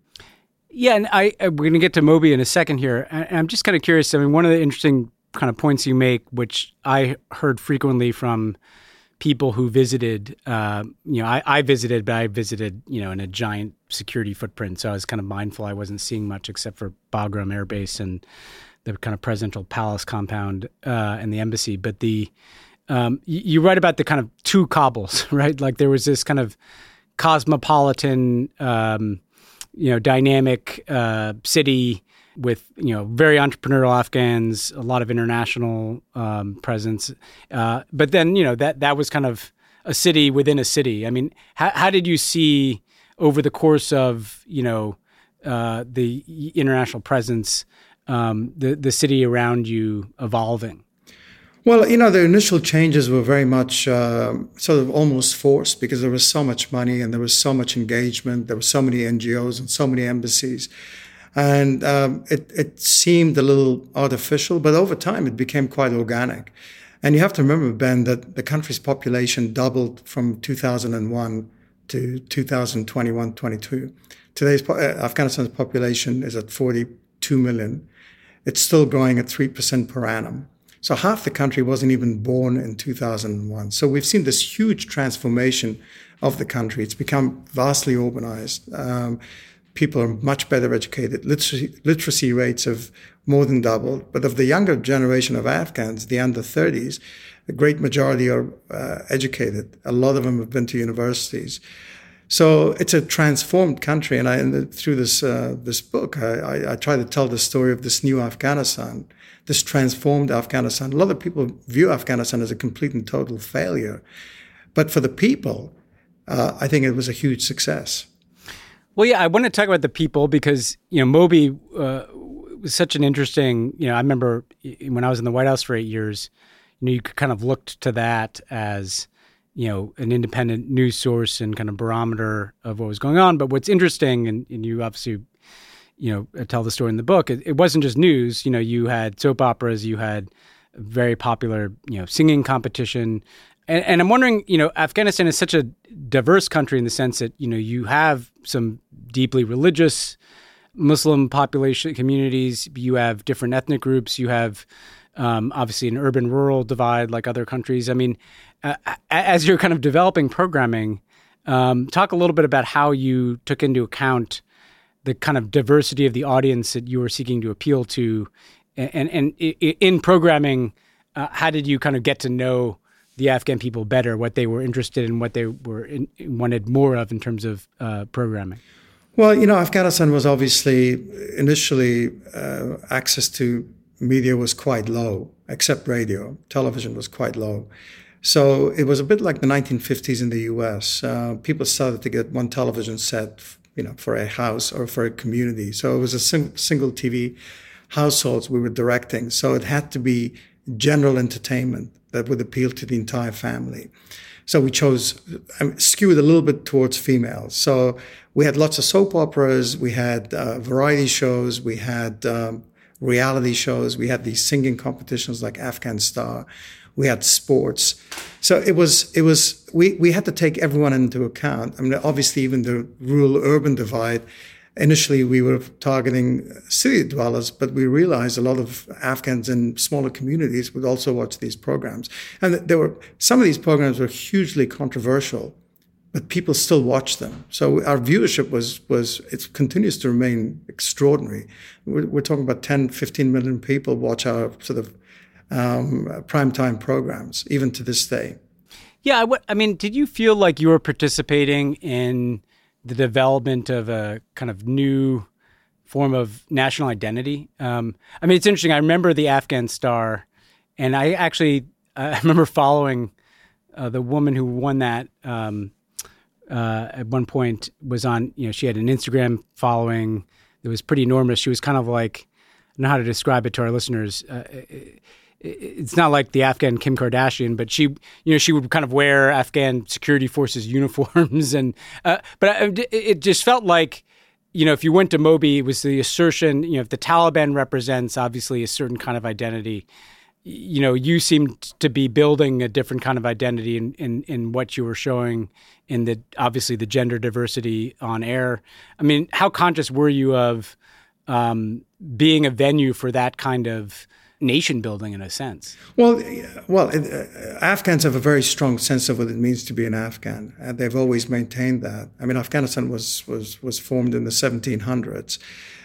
Yeah, and I, we're going to get to Moby in a second here. And I'm just kind of curious. I mean, one of the interesting kind of points you make, which I heard frequently from people who visited, uh, you know, I, I visited, but I visited, you know, in a giant security footprint. So I was kind of mindful I wasn't seeing much except for Bagram Air Base and the kind of presidential palace compound uh, and the embassy. But the Um, you, you write about the kind of two Kabuls, right? Like there was this kind of cosmopolitan, um, you know, dynamic uh, city with, you know, very entrepreneurial Afghans, a lot of international um, presence. Uh, but then, you know, that that was kind of a city within a city. I mean, how, how did you see over the course of, you know, uh, the international presence, um, the, the city around you evolving? Well, you know, the initial changes were very much uh, sort of almost forced because there was so much money and there was so much engagement. There were so many N G Os and so many embassies. And um, it, it seemed a little artificial, but over time it became quite organic. And you have to remember, Ben, that the country's population doubled from two thousand one to two thousand twenty-one, twenty-two. Today's uh, Afghanistan's population is at forty-two million. It's still growing at three percent per annum. So half the country wasn't even born in two thousand one. So we've seen this huge transformation of the country. It's become vastly urbanized. Um, people are much better educated. Literacy, literacy rates have more than doubled. But of the younger generation of Afghans, the under thirties, the great majority are uh, educated. A lot of them have been to universities. So it's a transformed country. And I, and through this uh, this book, I, I, I try to tell the story of this new Afghanistan, this transformed Afghanistan. A lot of people view Afghanistan as a complete and total failure. But for the people, uh, I think it was a huge success. Well, yeah, I want to talk about the people because, you know, Moby uh, was such an interesting, you know, I remember when I was in the White House for eight years, you know, you kind of looked to that as, you know, an independent news source and kind of barometer of what was going on. But what's interesting, and, and you obviously, you know, tell the story in the book, it, it wasn't just news. You know, you had soap operas, you had a very popular, you know, singing competition. And, and I'm wondering, you know, Afghanistan is such a diverse country in the sense that, you know, you have some deeply religious Muslim population communities, you have different ethnic groups, you have um, obviously an urban-rural divide like other countries. I mean, uh, as you're kind of developing programming, um, talk a little bit about how you took into account the kind of diversity of the audience that you were seeking to appeal to. And, and, and in programming, uh, how did you kind of get to know the Afghan people better, what they were interested in, what they were in, wanted more of in terms of uh, programming? Well, you know, Afghanistan was obviously initially uh, access to media was quite low, except radio. Television was quite low. So it was a bit like the nineteen fifties in the U S. Uh, people started to get one television set, you know, for a house or for a community. So it was a sim- single T V households we were directing. So it had to be general entertainment that would appeal to the entire family. So we chose, um, skewed a little bit towards females. So we had lots of soap operas, we had uh, variety shows, we had um, reality shows, we had these singing competitions like Afghan Star, we had sports. So it was, it was, we, we had to take everyone into account. I mean, obviously even the rural-urban divide, initially we were targeting city dwellers, but we realized a lot of Afghans in smaller communities would also watch these programs. And there were, some of these programs were hugely controversial, but people still watch them. So our viewership was, was it continues to remain extraordinary. We're, we're talking about ten, fifteen million people watch our sort of um, primetime programs, even to this day. Yeah, I, w- I mean, did you feel like you were participating in the development of a kind of new form of national identity? Um, I mean, it's interesting. I remember the Afghan Star, and I actually I remember following uh, the woman who won that. Um, uh, at one point, was on. You know, she had an Instagram following that was pretty enormous. She was kind of like, I don't know how to describe it to our listeners. Uh, it, It's not like the Afghan Kim Kardashian, but she, you know, she would kind of wear Afghan security forces uniforms, and uh, but it just felt like, you know, if you went to Moby, it was the assertion, you know, if the Taliban represents obviously a certain kind of identity, you know, you seemed to be building a different kind of identity in in, in what you were showing in the obviously the gender diversity on air. I mean, how conscious were you of um, being a venue for that kind of nation building in a sense? Well, well, uh, Afghans have a very strong sense of what it means to be an Afghan. Uh, they've always maintained that. I mean, Afghanistan was was was formed in the seventeen hundreds.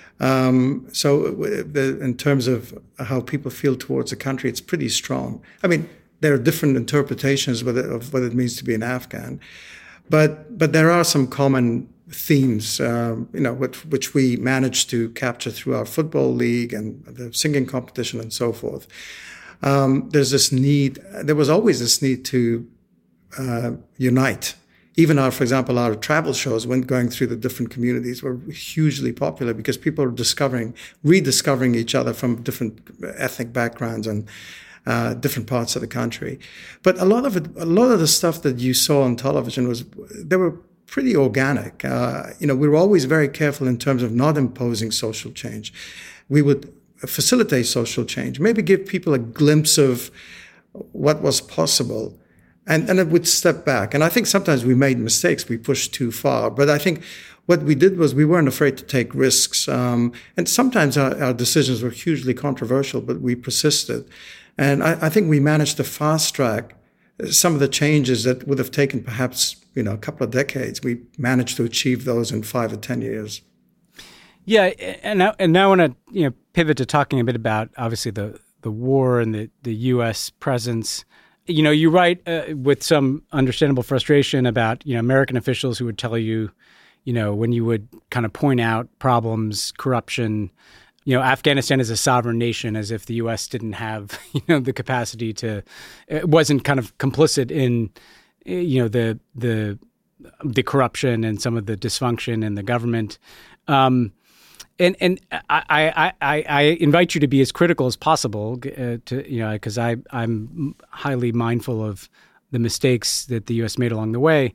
Um, so the, in terms of how people feel towards the country, it's pretty strong. I mean, there are different interpretations of, of what it means to be an Afghan, but but there are some common themes, um, you know, which, which we managed to capture through our football league and the singing competition and so forth. Um, there's this need, there was always this need to uh, unite, even our, for example, our travel shows when going through the different communities were hugely popular because people are discovering, rediscovering each other from different ethnic backgrounds and uh, different parts of the country. But a lot of it, a lot of the stuff that you saw on television was, they were pretty organic. Uh, you know, we were always very careful in terms of not imposing social change. We would facilitate social change, maybe give people a glimpse of what was possible. And, and it would step back. And I think sometimes we made mistakes. We pushed too far. But I think what we did was we weren't afraid to take risks. Um, and sometimes our, our decisions were hugely controversial, but we persisted. And I, I think we managed to fast track some of the changes that would have taken perhaps, you know, a couple of decades. We managed to achieve those in five or ten years. Yeah. And now, and now I want to, you know, pivot to talking a bit about, obviously, the, the war and the, the U S presence. You know, you write uh, with some understandable frustration about, you know, American officials who would tell you, you know, when you would kind of point out problems, corruption, you know, Afghanistan is a sovereign nation, as if the U S didn't have, you know, the capacity to, it wasn't kind of complicit in, you know, the the the corruption and some of the dysfunction in the government. Um, And and I, I, I, I invite you to be as critical as possible, uh, to you know, because I I'm highly mindful of the mistakes that the U S made along the way.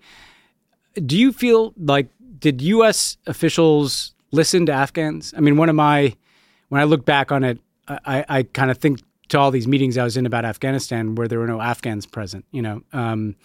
Do you feel like, did U S officials listen to Afghans? I mean, one of my when I look back on it, I, I kind of think to all these meetings I was in about Afghanistan where there were no Afghans present, you know, um,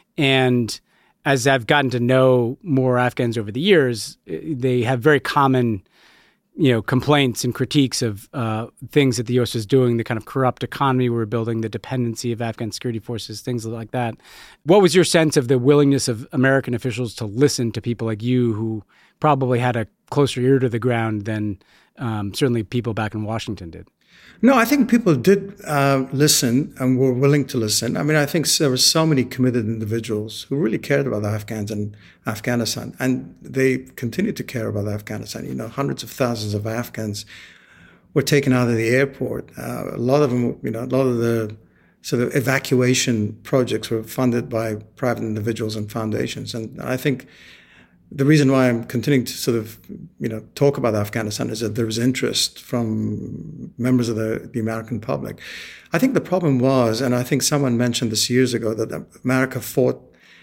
and as I've gotten to know more Afghans over the years, they have very common, you know, complaints and critiques of uh, things that the U S was doing, the kind of corrupt economy we were building, the dependency of Afghan security forces, things like that. What was your sense of the willingness of American officials to listen to people like you who probably had a closer ear to the ground than um, certainly people back in Washington did? No, I think people did uh, listen and were willing to listen. I mean, I think there were so many committed individuals who really cared about the Afghans and Afghanistan, and they continue to care about Afghanistan. You know, hundreds of thousands of Afghans were taken out of the airport. Uh, a lot of them, you know, a lot of the sort of evacuation projects were funded by private individuals and foundations. And I think the reason why I'm continuing to sort of, you know, talk about Afghanistan is that there was interest from members of the, the American public. I think the problem was, and I think someone mentioned this years ago, that America fought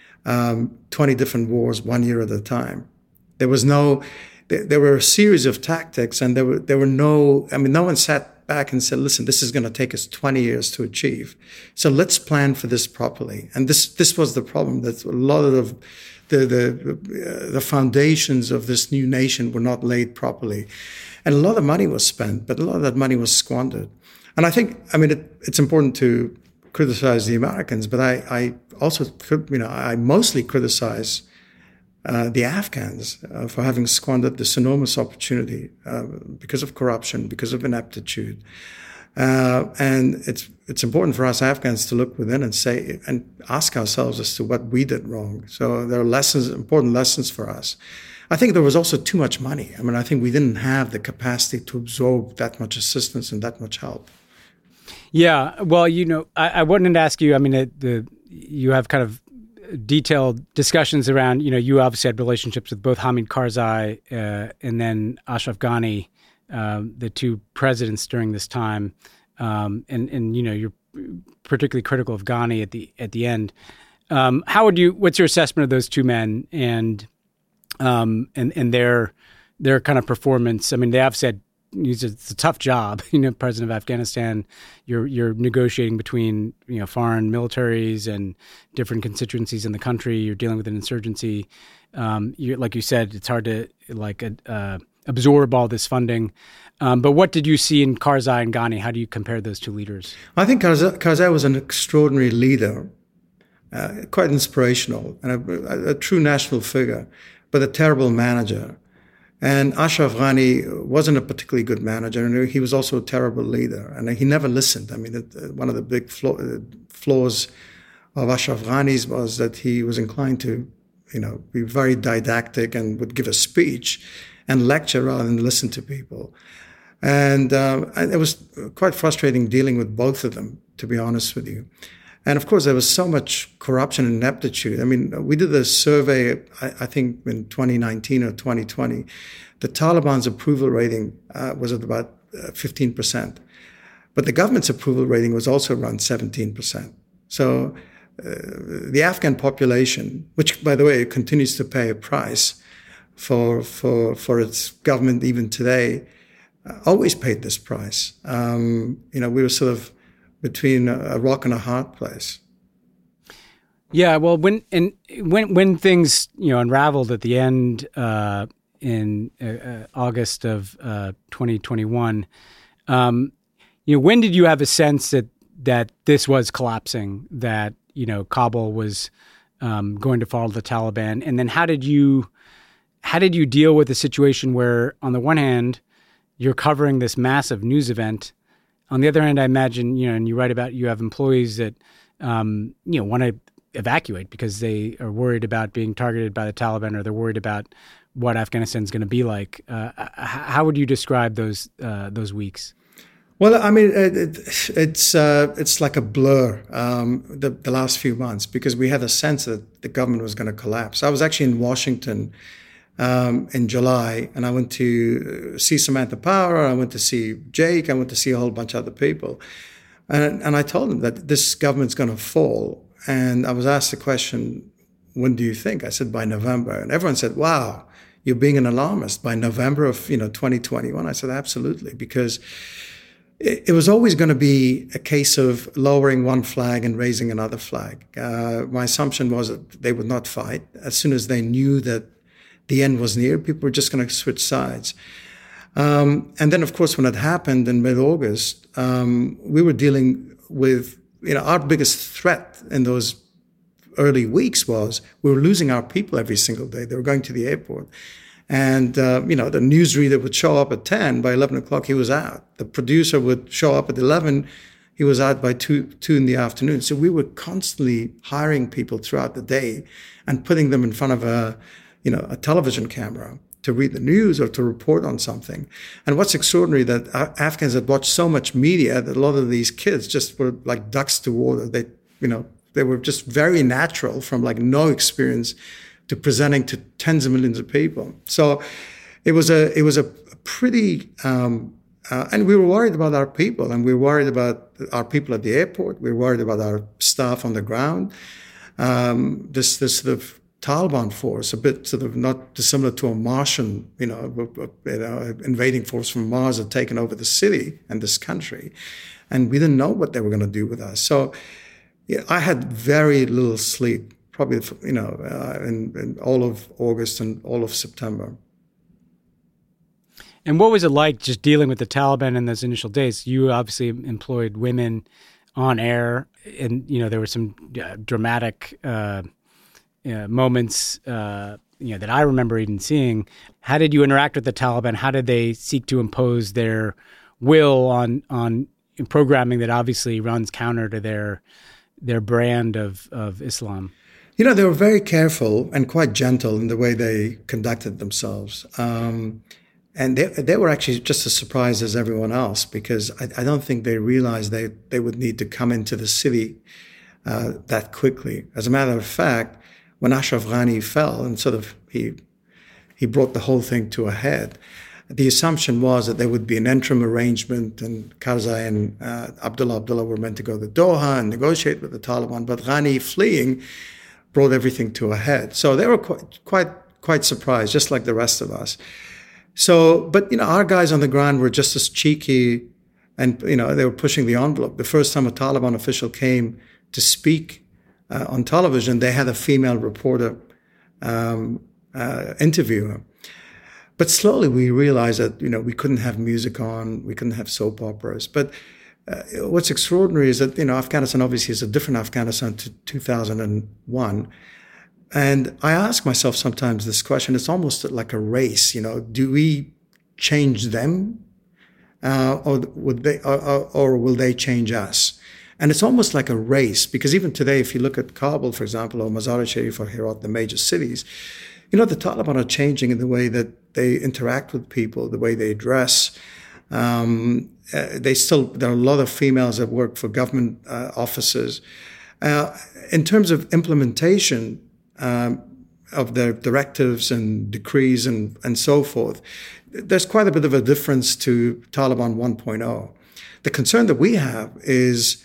um, twenty different wars one year at a time. There was no, there, there were a series of tactics, and there were there were no, I mean, no one sat back and said, listen, this is going to take us twenty years to achieve. So let's plan for this properly. And this this was the problem, that a lot of the The the, uh, the foundations of this new nation were not laid properly. And a lot of money was spent, but a lot of that money was squandered. And I think, I mean, it, it's important to criticize the Americans, but I, I also, you know, I mostly criticize uh, the Afghans uh, for having squandered this enormous opportunity uh, because of corruption, because of ineptitude. Uh, and it's it's important for us Afghans to look within and say and ask ourselves as to what we did wrong. So there are lessons, important lessons for us. I think there was also too much money. I mean, I think we didn't have the capacity to absorb that much assistance and that much help. Yeah, well, you know, I, I wanted to ask you. I mean, the, the you have kind of detailed discussions around. You know, you obviously had relationships with both Hamid Karzai uh, and then Ashraf Ghani. Um, the two presidents during this time, um, and and you know you're particularly critical of Ghani at the at the end. Um, how would you? What's your assessment of those two men and um, and and their their kind of performance? I mean, they have said it's a tough job. You know, president of Afghanistan, you're you're negotiating between you know foreign militaries and different constituencies in the country. You're dealing with an insurgency. Um, you like you said, it's hard to like uh, absorb all this funding. Um, but what did you see in Karzai and Ghani? How do you compare those two leaders? I think Karzai, Karzai was an extraordinary leader, uh, quite inspirational, and a, a true national figure, but a terrible manager. And Ashraf Ghani wasn't a particularly good manager, and he was also a terrible leader, and he never listened. I mean, it, one of the big flaw, flaws of Ashraf Ghani's was that he was inclined to, you know, be very didactic and would give a speech and lecture rather than listen to people. And, uh, and it was quite frustrating dealing with both of them, to be honest with you. And of course, there was so much corruption and ineptitude. I mean, we did a survey, I, I think in twenty nineteen or twenty twenty. The Taliban's approval rating uh, was at about uh, fifteen percent. But the government's approval rating was also around seventeen percent. So uh, the Afghan population, which, by the way, continues to pay a price for for for its government even today, uh, always paid this price. Um, you know, we were sort of between a rock and a hard place. Yeah, well, when and when when things you know unraveled at the end uh, in uh, August of uh, twenty twenty-one, um, you know, when did you have a sense that that this was collapsing? That you know Kabul was um, going to follow the Taliban, and then how did you how did you deal with a situation where, on the one hand, you're covering this massive news event. On the other hand, I imagine, you know, and you write about you have employees that, um, you know, want to evacuate because they are worried about being targeted by the Taliban, or they're worried about what Afghanistan's going to be like. Uh, how would you describe those uh, those weeks? Well, I mean, it, it, it's uh, it's like a blur, um, the, the last few months, because we had a sense that the government was going to collapse. I was actually in Washington Um, in July, and I went to see Samantha Power, I went to see Jake, I went to see a whole bunch of other people. And, and I told them that this government's going to fall. And I was asked the question, when do you think? I said, by November. And everyone said, wow, you're being an alarmist. By November of, you know, twenty twenty-one? I said, absolutely, because it, it was always going to be a case of lowering one flag and raising another flag. Uh, my assumption was that they would not fight. As soon as they knew that the end was near, people were just going to switch sides. Um, and then, of course, when it happened in mid-August, um, we were dealing with, you know, our biggest threat in those early weeks was we were losing our people every single day. They were going to the airport. And, uh, you know, the newsreader would show up at ten. By eleven o'clock, he was out. The producer would show up at eleven. He was out by two, two in the afternoon. So we were constantly hiring people throughout the day and putting them in front of a, you know, a television camera to read the news or to report on something. And what's extraordinary that Afghans had watched so much media that a lot of these kids just were like ducks to water. They, you know, they were just very natural from like no experience to presenting to tens of millions of people. So it was a, it was a pretty, um, uh, and we were worried about our people, and we were worried about our people at the airport. We were worried about our staff on the ground. Um, this, this sort of Taliban force, a bit sort of not dissimilar to a Martian, you know, you know, invading force from Mars had taken over the city and this country, and we didn't know what they were going to do with us. So, yeah, I had very little sleep, probably, you know, uh, in, in all of August and all of September. And what was it like just dealing with the Taliban in those initial days? You obviously employed women on air, and you know there were some uh, dramatic Uh, Uh, moments, uh, you know, that I remember even seeing. How did you interact with the Taliban? How did they seek to impose their will on on programming that obviously runs counter to their their brand of of Islam? You know, they were very careful and quite gentle in the way they conducted themselves, um, and they they were actually just as surprised as everyone else, because I, I don't think they realized they they would need to come into the city uh, that quickly. As a matter of fact, when Ashraf Ghani fell and sort of he he brought the whole thing to a head, the assumption was that there would be an interim arrangement, and Karzai and uh, Abdullah Abdullah were meant to go to Doha and negotiate with the Taliban. But Ghani fleeing brought everything to a head. So they were quite quite quite surprised, just like the rest of us. So, but you know, our guys on the ground were just as cheeky, and you know, they were pushing the envelope. The first time a Taliban official came to speak Uh, on television, they had a female reporter um, uh, interview her. But slowly we realized that, you know, we couldn't have music on, we couldn't have soap operas. But uh, what's extraordinary is that, you know, Afghanistan obviously is a different Afghanistan to two thousand one. And I ask myself sometimes this question, it's almost like a race, you know, do we change them uh, or, would they, or, or, or will they change us? And it's almost like a race, because even today, if you look at Kabul, for example, or Mazar-e-Sharif or Herat, the major cities, you know, the Taliban are changing in the way that they interact with people, the way they dress. Um, uh, they still, there are a lot of females that work for government uh, offices. Uh, in terms of implementation um, of the directives and decrees and, and so forth, there's quite a bit of a difference to Taliban one point oh. The concern that we have is,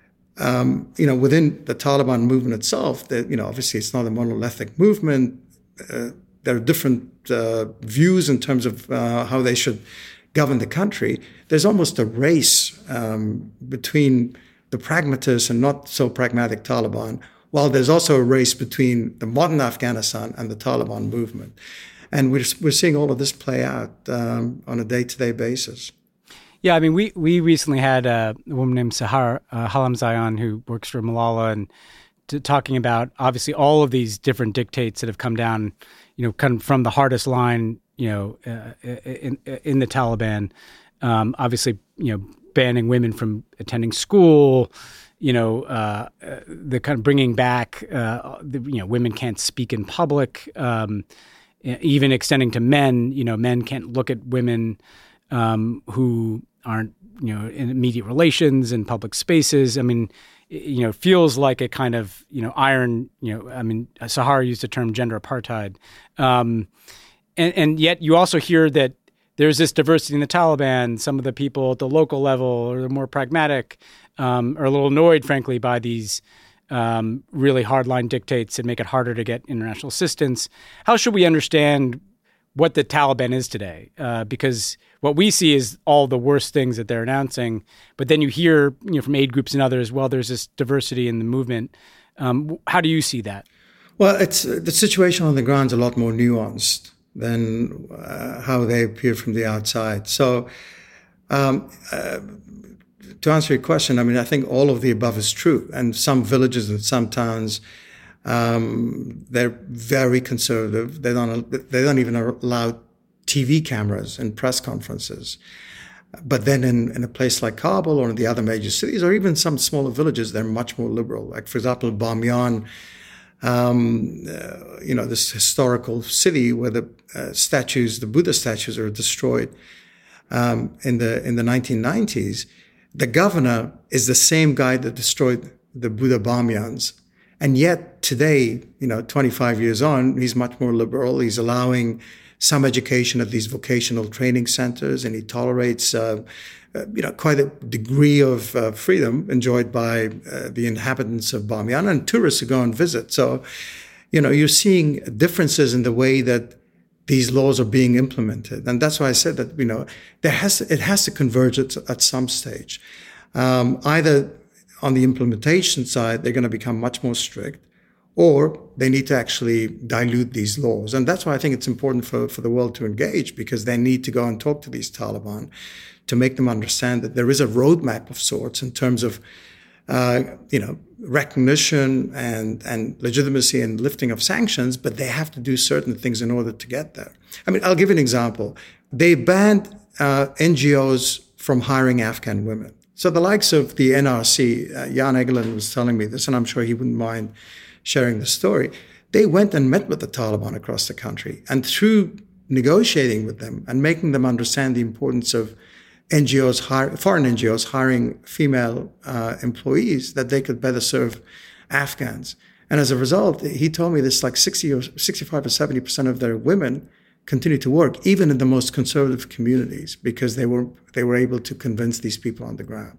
um, you know, within the Taliban movement itself, that, you know, obviously it's not a monolithic movement. Uh, there are different uh, views in terms of uh, how they should govern the country. There's almost a race um, between the pragmatists and not so pragmatic Taliban, while there's also a race between the modern Afghanistan and the Taliban movement. And we're, we're seeing all of this play out um, on a day-to-day basis. Yeah, I mean, we, we recently had a woman named Sahar uh, Halamzai on who works for Malala and to, talking about obviously all of these different dictates that have come down, you know, kind of from the hardest line, you know, uh, in, in the Taliban. Um, obviously, you know, banning women from attending school, you know, uh, the kind of bringing back, uh, the, you know, women can't speak in public, um, even extending to men. You know, men can't look at women um, who aren't, you know, in immediate relations in public spaces. I mean, you know, feels like a kind of, you know, iron, you know, I mean, Sahar used the term gender apartheid. Um, and, and yet you also hear that there's this diversity in the Taliban. Some of the people at the local level are more pragmatic, um, are a little annoyed, frankly, by these um, really hardline dictates that make it harder to get international assistance. How should we understand what the Taliban is today? Uh, because what we see is all the worst things that they're announcing, but then you hear, you know, from aid groups and others, well, there's this diversity in the movement. Um, how do you see that? Well, it's the situation on the ground is a lot more nuanced than uh, how they appear from the outside. So um, uh, to answer your question, I mean, I think all of the above is true. And some villages and some towns, um, they're very conservative. They don't, they don't even allow T V cameras in press conferences. But then in, in a place like Kabul or in the other major cities, or even some smaller villages, they're much more liberal. Like, for example, Bamyan, Um, uh, you know, this historical city where the uh, statues, the Buddha statues, are destroyed um, in the in the nineteen nineties. The governor is the same guy that destroyed the Buddha Bamyans, and yet today, you know, twenty-five years on, he's much more liberal. He's allowing some education at these vocational training centers, and he tolerates, uh, uh, you know, quite a degree of uh, freedom enjoyed by uh, the inhabitants of Bamyan and tourists who go and visit. So, you know, you're seeing differences in the way that these laws are being implemented, and that's why I said that, you know, there has to, it has to converge at, at some stage. Um, either on the implementation side, they're going to become much more strict, or they need to actually dilute these laws. And that's why I think it's important for, for the world to engage, because they need to go and talk to these Taliban to make them understand that there is a roadmap of sorts in terms of, uh, you know, recognition and, and legitimacy and lifting of sanctions, but they have to do certain things in order to get there. I mean, I'll give you an example. They banned uh, N G Os from hiring Afghan women. So the likes of the N R C, uh, Jan Egeland was telling me this, and I'm sure he wouldn't mind sharing the story. They went and met with the Taliban across the country, and through negotiating with them and making them understand the importance of N G Os, hire, foreign N G Os hiring female uh, employees, that they could better serve Afghans. And as a result, he told me this, like sixty or sixty-five or seventy percent of their women continue to work, even in the most conservative communities, because they were they were able to convince these people on the ground.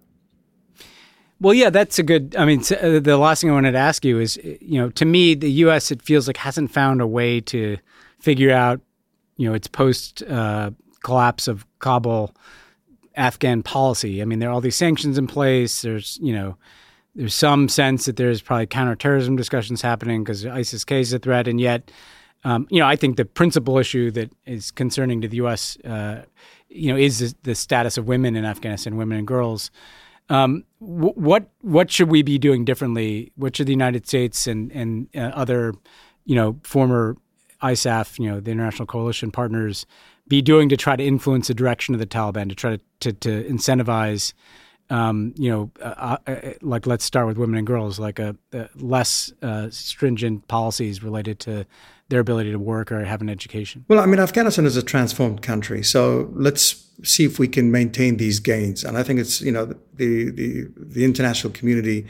Well, yeah, that's a good, I mean, the last thing I wanted to ask you is, you know, to me, the U S, it feels like hasn't found a way to figure out, you know, its post uh, collapse of Kabul Afghan policy. I mean, there are all these sanctions in place. There's, you know, there's some sense that there's probably counterterrorism discussions happening because ISIS-K is a threat. And yet, um, you know, I think the principal issue that is concerning to the U S, uh, you know, is the status of women in Afghanistan, women and girls. Um, w- what what should we be doing differently? What should the United States and and uh, other, you know, former I S A F, you know, the international coalition partners, be doing to try to influence the direction of the Taliban, to try to to, to incentivize, um, you know, uh, uh, like let's start with women and girls, like a, a less uh, stringent policies related to their ability to work or have an education? Well, I mean, Afghanistan is a transformed country, so let's see if we can maintain these gains. And I think it's, you know, the the, the international community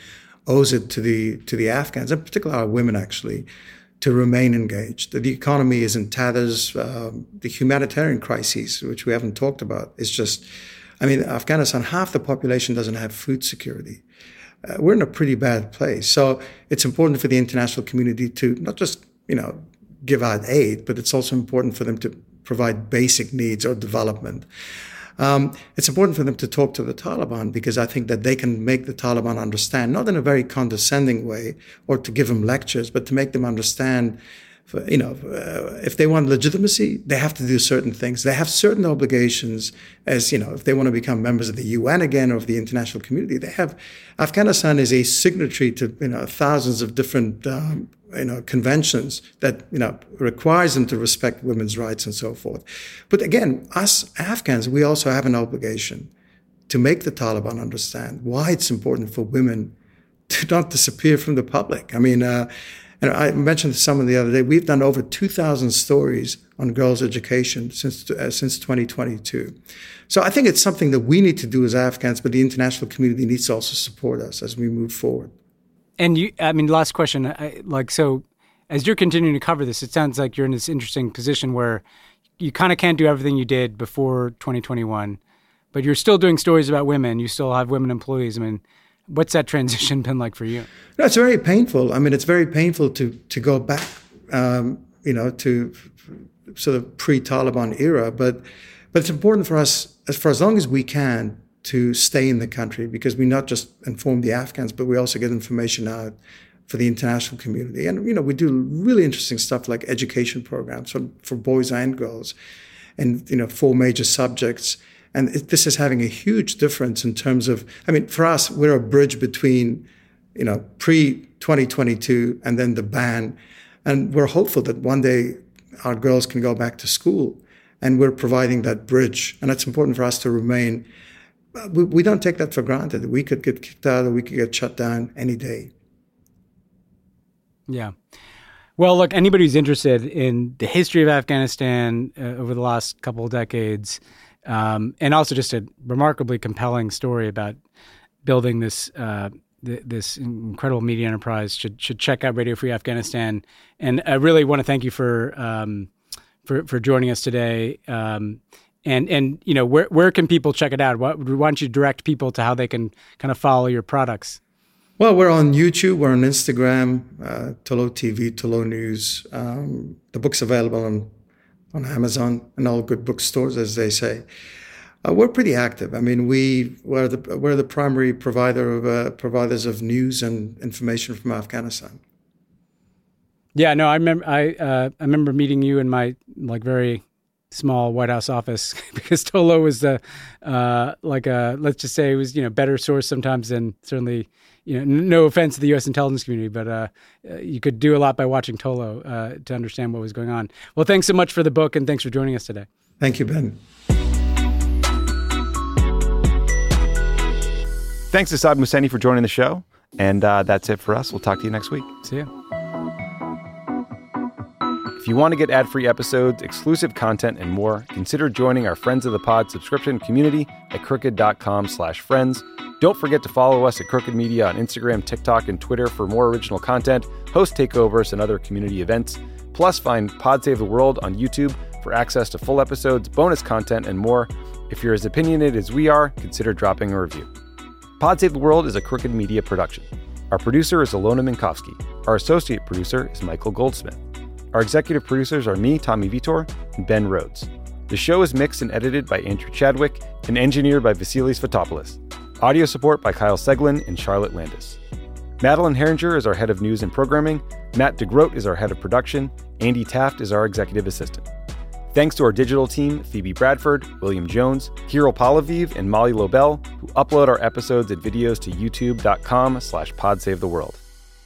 owes it to the to the Afghans, in particular our women actually, to remain engaged. The economy is in tatters. Um, the humanitarian crises, which we haven't talked about, is just, I mean, Afghanistan, half the population doesn't have food security. Uh, we're in a pretty bad place. So it's important for the international community to not just, you know, give out aid, but it's also important for them to provide basic needs or development. Um, it's important for them to talk to the Taliban because I think that they can make the Taliban understand, not in a very condescending way or to give them lectures, but to make them understand, for, you know, uh, if they want legitimacy, they have to do certain things. They have certain obligations as, you know, if they want to become members of the U N again or of the international community, they have, Afghanistan is a signatory to, you know, thousands of different, um, you know, conventions that, you know, requires them to respect women's rights and so forth. But again, us Afghans, we also have an obligation to make the Taliban understand why it's important for women to not disappear from the public. I mean, uh, and I mentioned to someone the other day, we've done over two thousand stories on girls' education since uh, since twenty twenty-two. So I think it's something that we need to do as Afghans, but the international community needs to also support us as we move forward. And you, I mean, last question, I, like, so as you're continuing to cover this, it sounds like you're in this interesting position where you kind of can't do everything you did before twenty twenty-one, but you're still doing stories about women. You still have women employees. I mean, what's that transition been like for you? No, it's very painful. I mean, it's very painful to to go back, um, you know, to sort of pre-Taliban era. But but it's important for us, as for as long as we can, to stay in the country because we not just inform the Afghans, but we also get information out for the international community. And, you know, we do really interesting stuff like education programs for, for boys and girls and, you know, four major subjects. And it, this is having a huge difference in terms of, I mean, for us, we're a bridge between, you know, pre twenty twenty-two and then the ban. And we're hopeful that one day our girls can go back to school and we're providing that bridge. And it's important for us to remain. We, we don't take that for granted. We could get kicked out or we could get shut down any day. Yeah. Well, look, anybody who's interested in the history of Afghanistan uh, over the last couple of decades, um, and also just a remarkably compelling story about building this uh, th- this incredible media enterprise, should should check out Radio Free Afghanistan. And I really want to thank you for um, for for joining us today. Um, And, and you know, where where can people check it out? Why, why don't you direct people to how they can kind of follow your products? Well, we're on YouTube. We're on Instagram, uh, Tolo T V, Tolo News. Um, the book's available on, on Amazon and all good bookstores, as they say. Uh, we're pretty active. I mean, we, we're, the, we're the primary provider of uh, providers of news and information from Afghanistan. Yeah, no, I remember, I, uh, I remember meeting you in my, like, very small White House office because Tolo was the uh, like a, let's just say it was, you know, better source sometimes than certainly, you know, no offense to the U S intelligence community, but uh, you could do a lot by watching Tolo uh, to understand what was going on. Well, thanks so much for the book and thanks for joining us today. Thank you, Ben. Thanks to Saad Mohseni for joining the show. And uh, that's it for us. We'll talk to you next week. See you. If you want to get ad-free episodes, exclusive content, and more, consider joining our Friends of the Pod subscription community at crooked.com slash friends. Don't forget to follow us at Crooked Media on Instagram, TikTok, and Twitter for more original content, host takeovers, and other community events. Plus, find Pod Save the World on YouTube for access to full episodes, bonus content, and more. If you're as opinionated as we are, consider dropping a review. Pod Save the World is a Crooked Media production. Our producer is Alona Minkowski. Our associate producer is Michael Goldsmith. Our executive producers are me, Tommy Vitor, and Ben Rhodes. The show is mixed and edited by Andrew Chadwick and engineered by Vasilis Fotopoulos. Audio support by Kyle Seglin and Charlotte Landis. Madeline Herringer is our head of news and programming. Matt DeGroat is our head of production. Andy Taft is our executive assistant. Thanks to our digital team, Phoebe Bradford, William Jones, Kirill Palaviv, and Molly Lobel, who upload our episodes and videos to youtube.com slash podsavetheworld.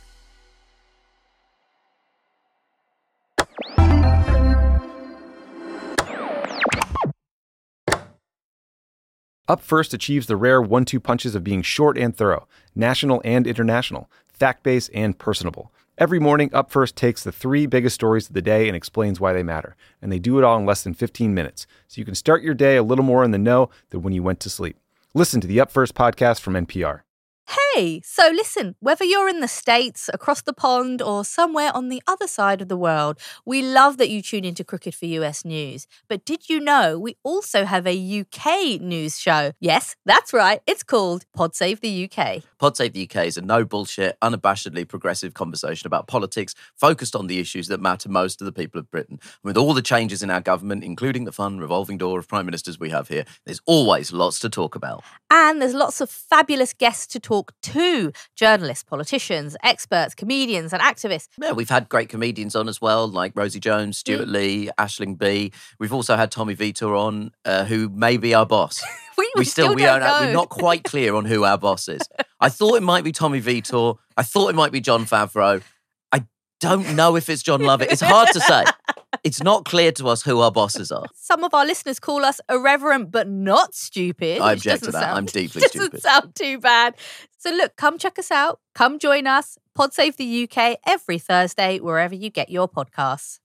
Up First achieves the rare one two punches of being short and thorough, national and international, fact-based and personable. Every morning, Up First takes the three biggest stories of the day and explains why they matter. And they do it all in less than fifteen minutes. So you can start your day a little more in the know than when you went to sleep. Listen to the Up First podcast from N P R. Hey, so listen, whether you're in the States, across the pond, or somewhere on the other side of the world, we love that you tune into Crooked for U S News. But did you know we also have a U K news show? Yes, that's right. It's called Pod Save the U K. Pod Save the U K is a no bullshit, unabashedly progressive conversation about politics focused on the issues that matter most to the people of Britain. With all the changes in our government, including the fun revolving door of prime ministers we have here, there's always lots to talk about. And there's lots of fabulous guests to talk to. Journalists, politicians, experts, comedians and activists. Yeah, we've had great comedians on as well, like Rosie Jones, Stuart mm. Lee, Aisling Bea. We've also had Tommy Vitor on, uh, who may be our boss. we, we, we still, still we don't know. We're not quite clear on who our boss is. I thought it might be Tommy Vitor. I thought it might be Jon Favreau. I don't know if it's John Lovett. It's hard to say. It's not clear to us who our bosses are. Some of our listeners call us irreverent but not stupid. I object to that. Sound, I'm deeply doesn't stupid. Doesn't sound too bad. So look, come check us out. Come join us. Pod Save the U K every Thursday, wherever you get your podcasts.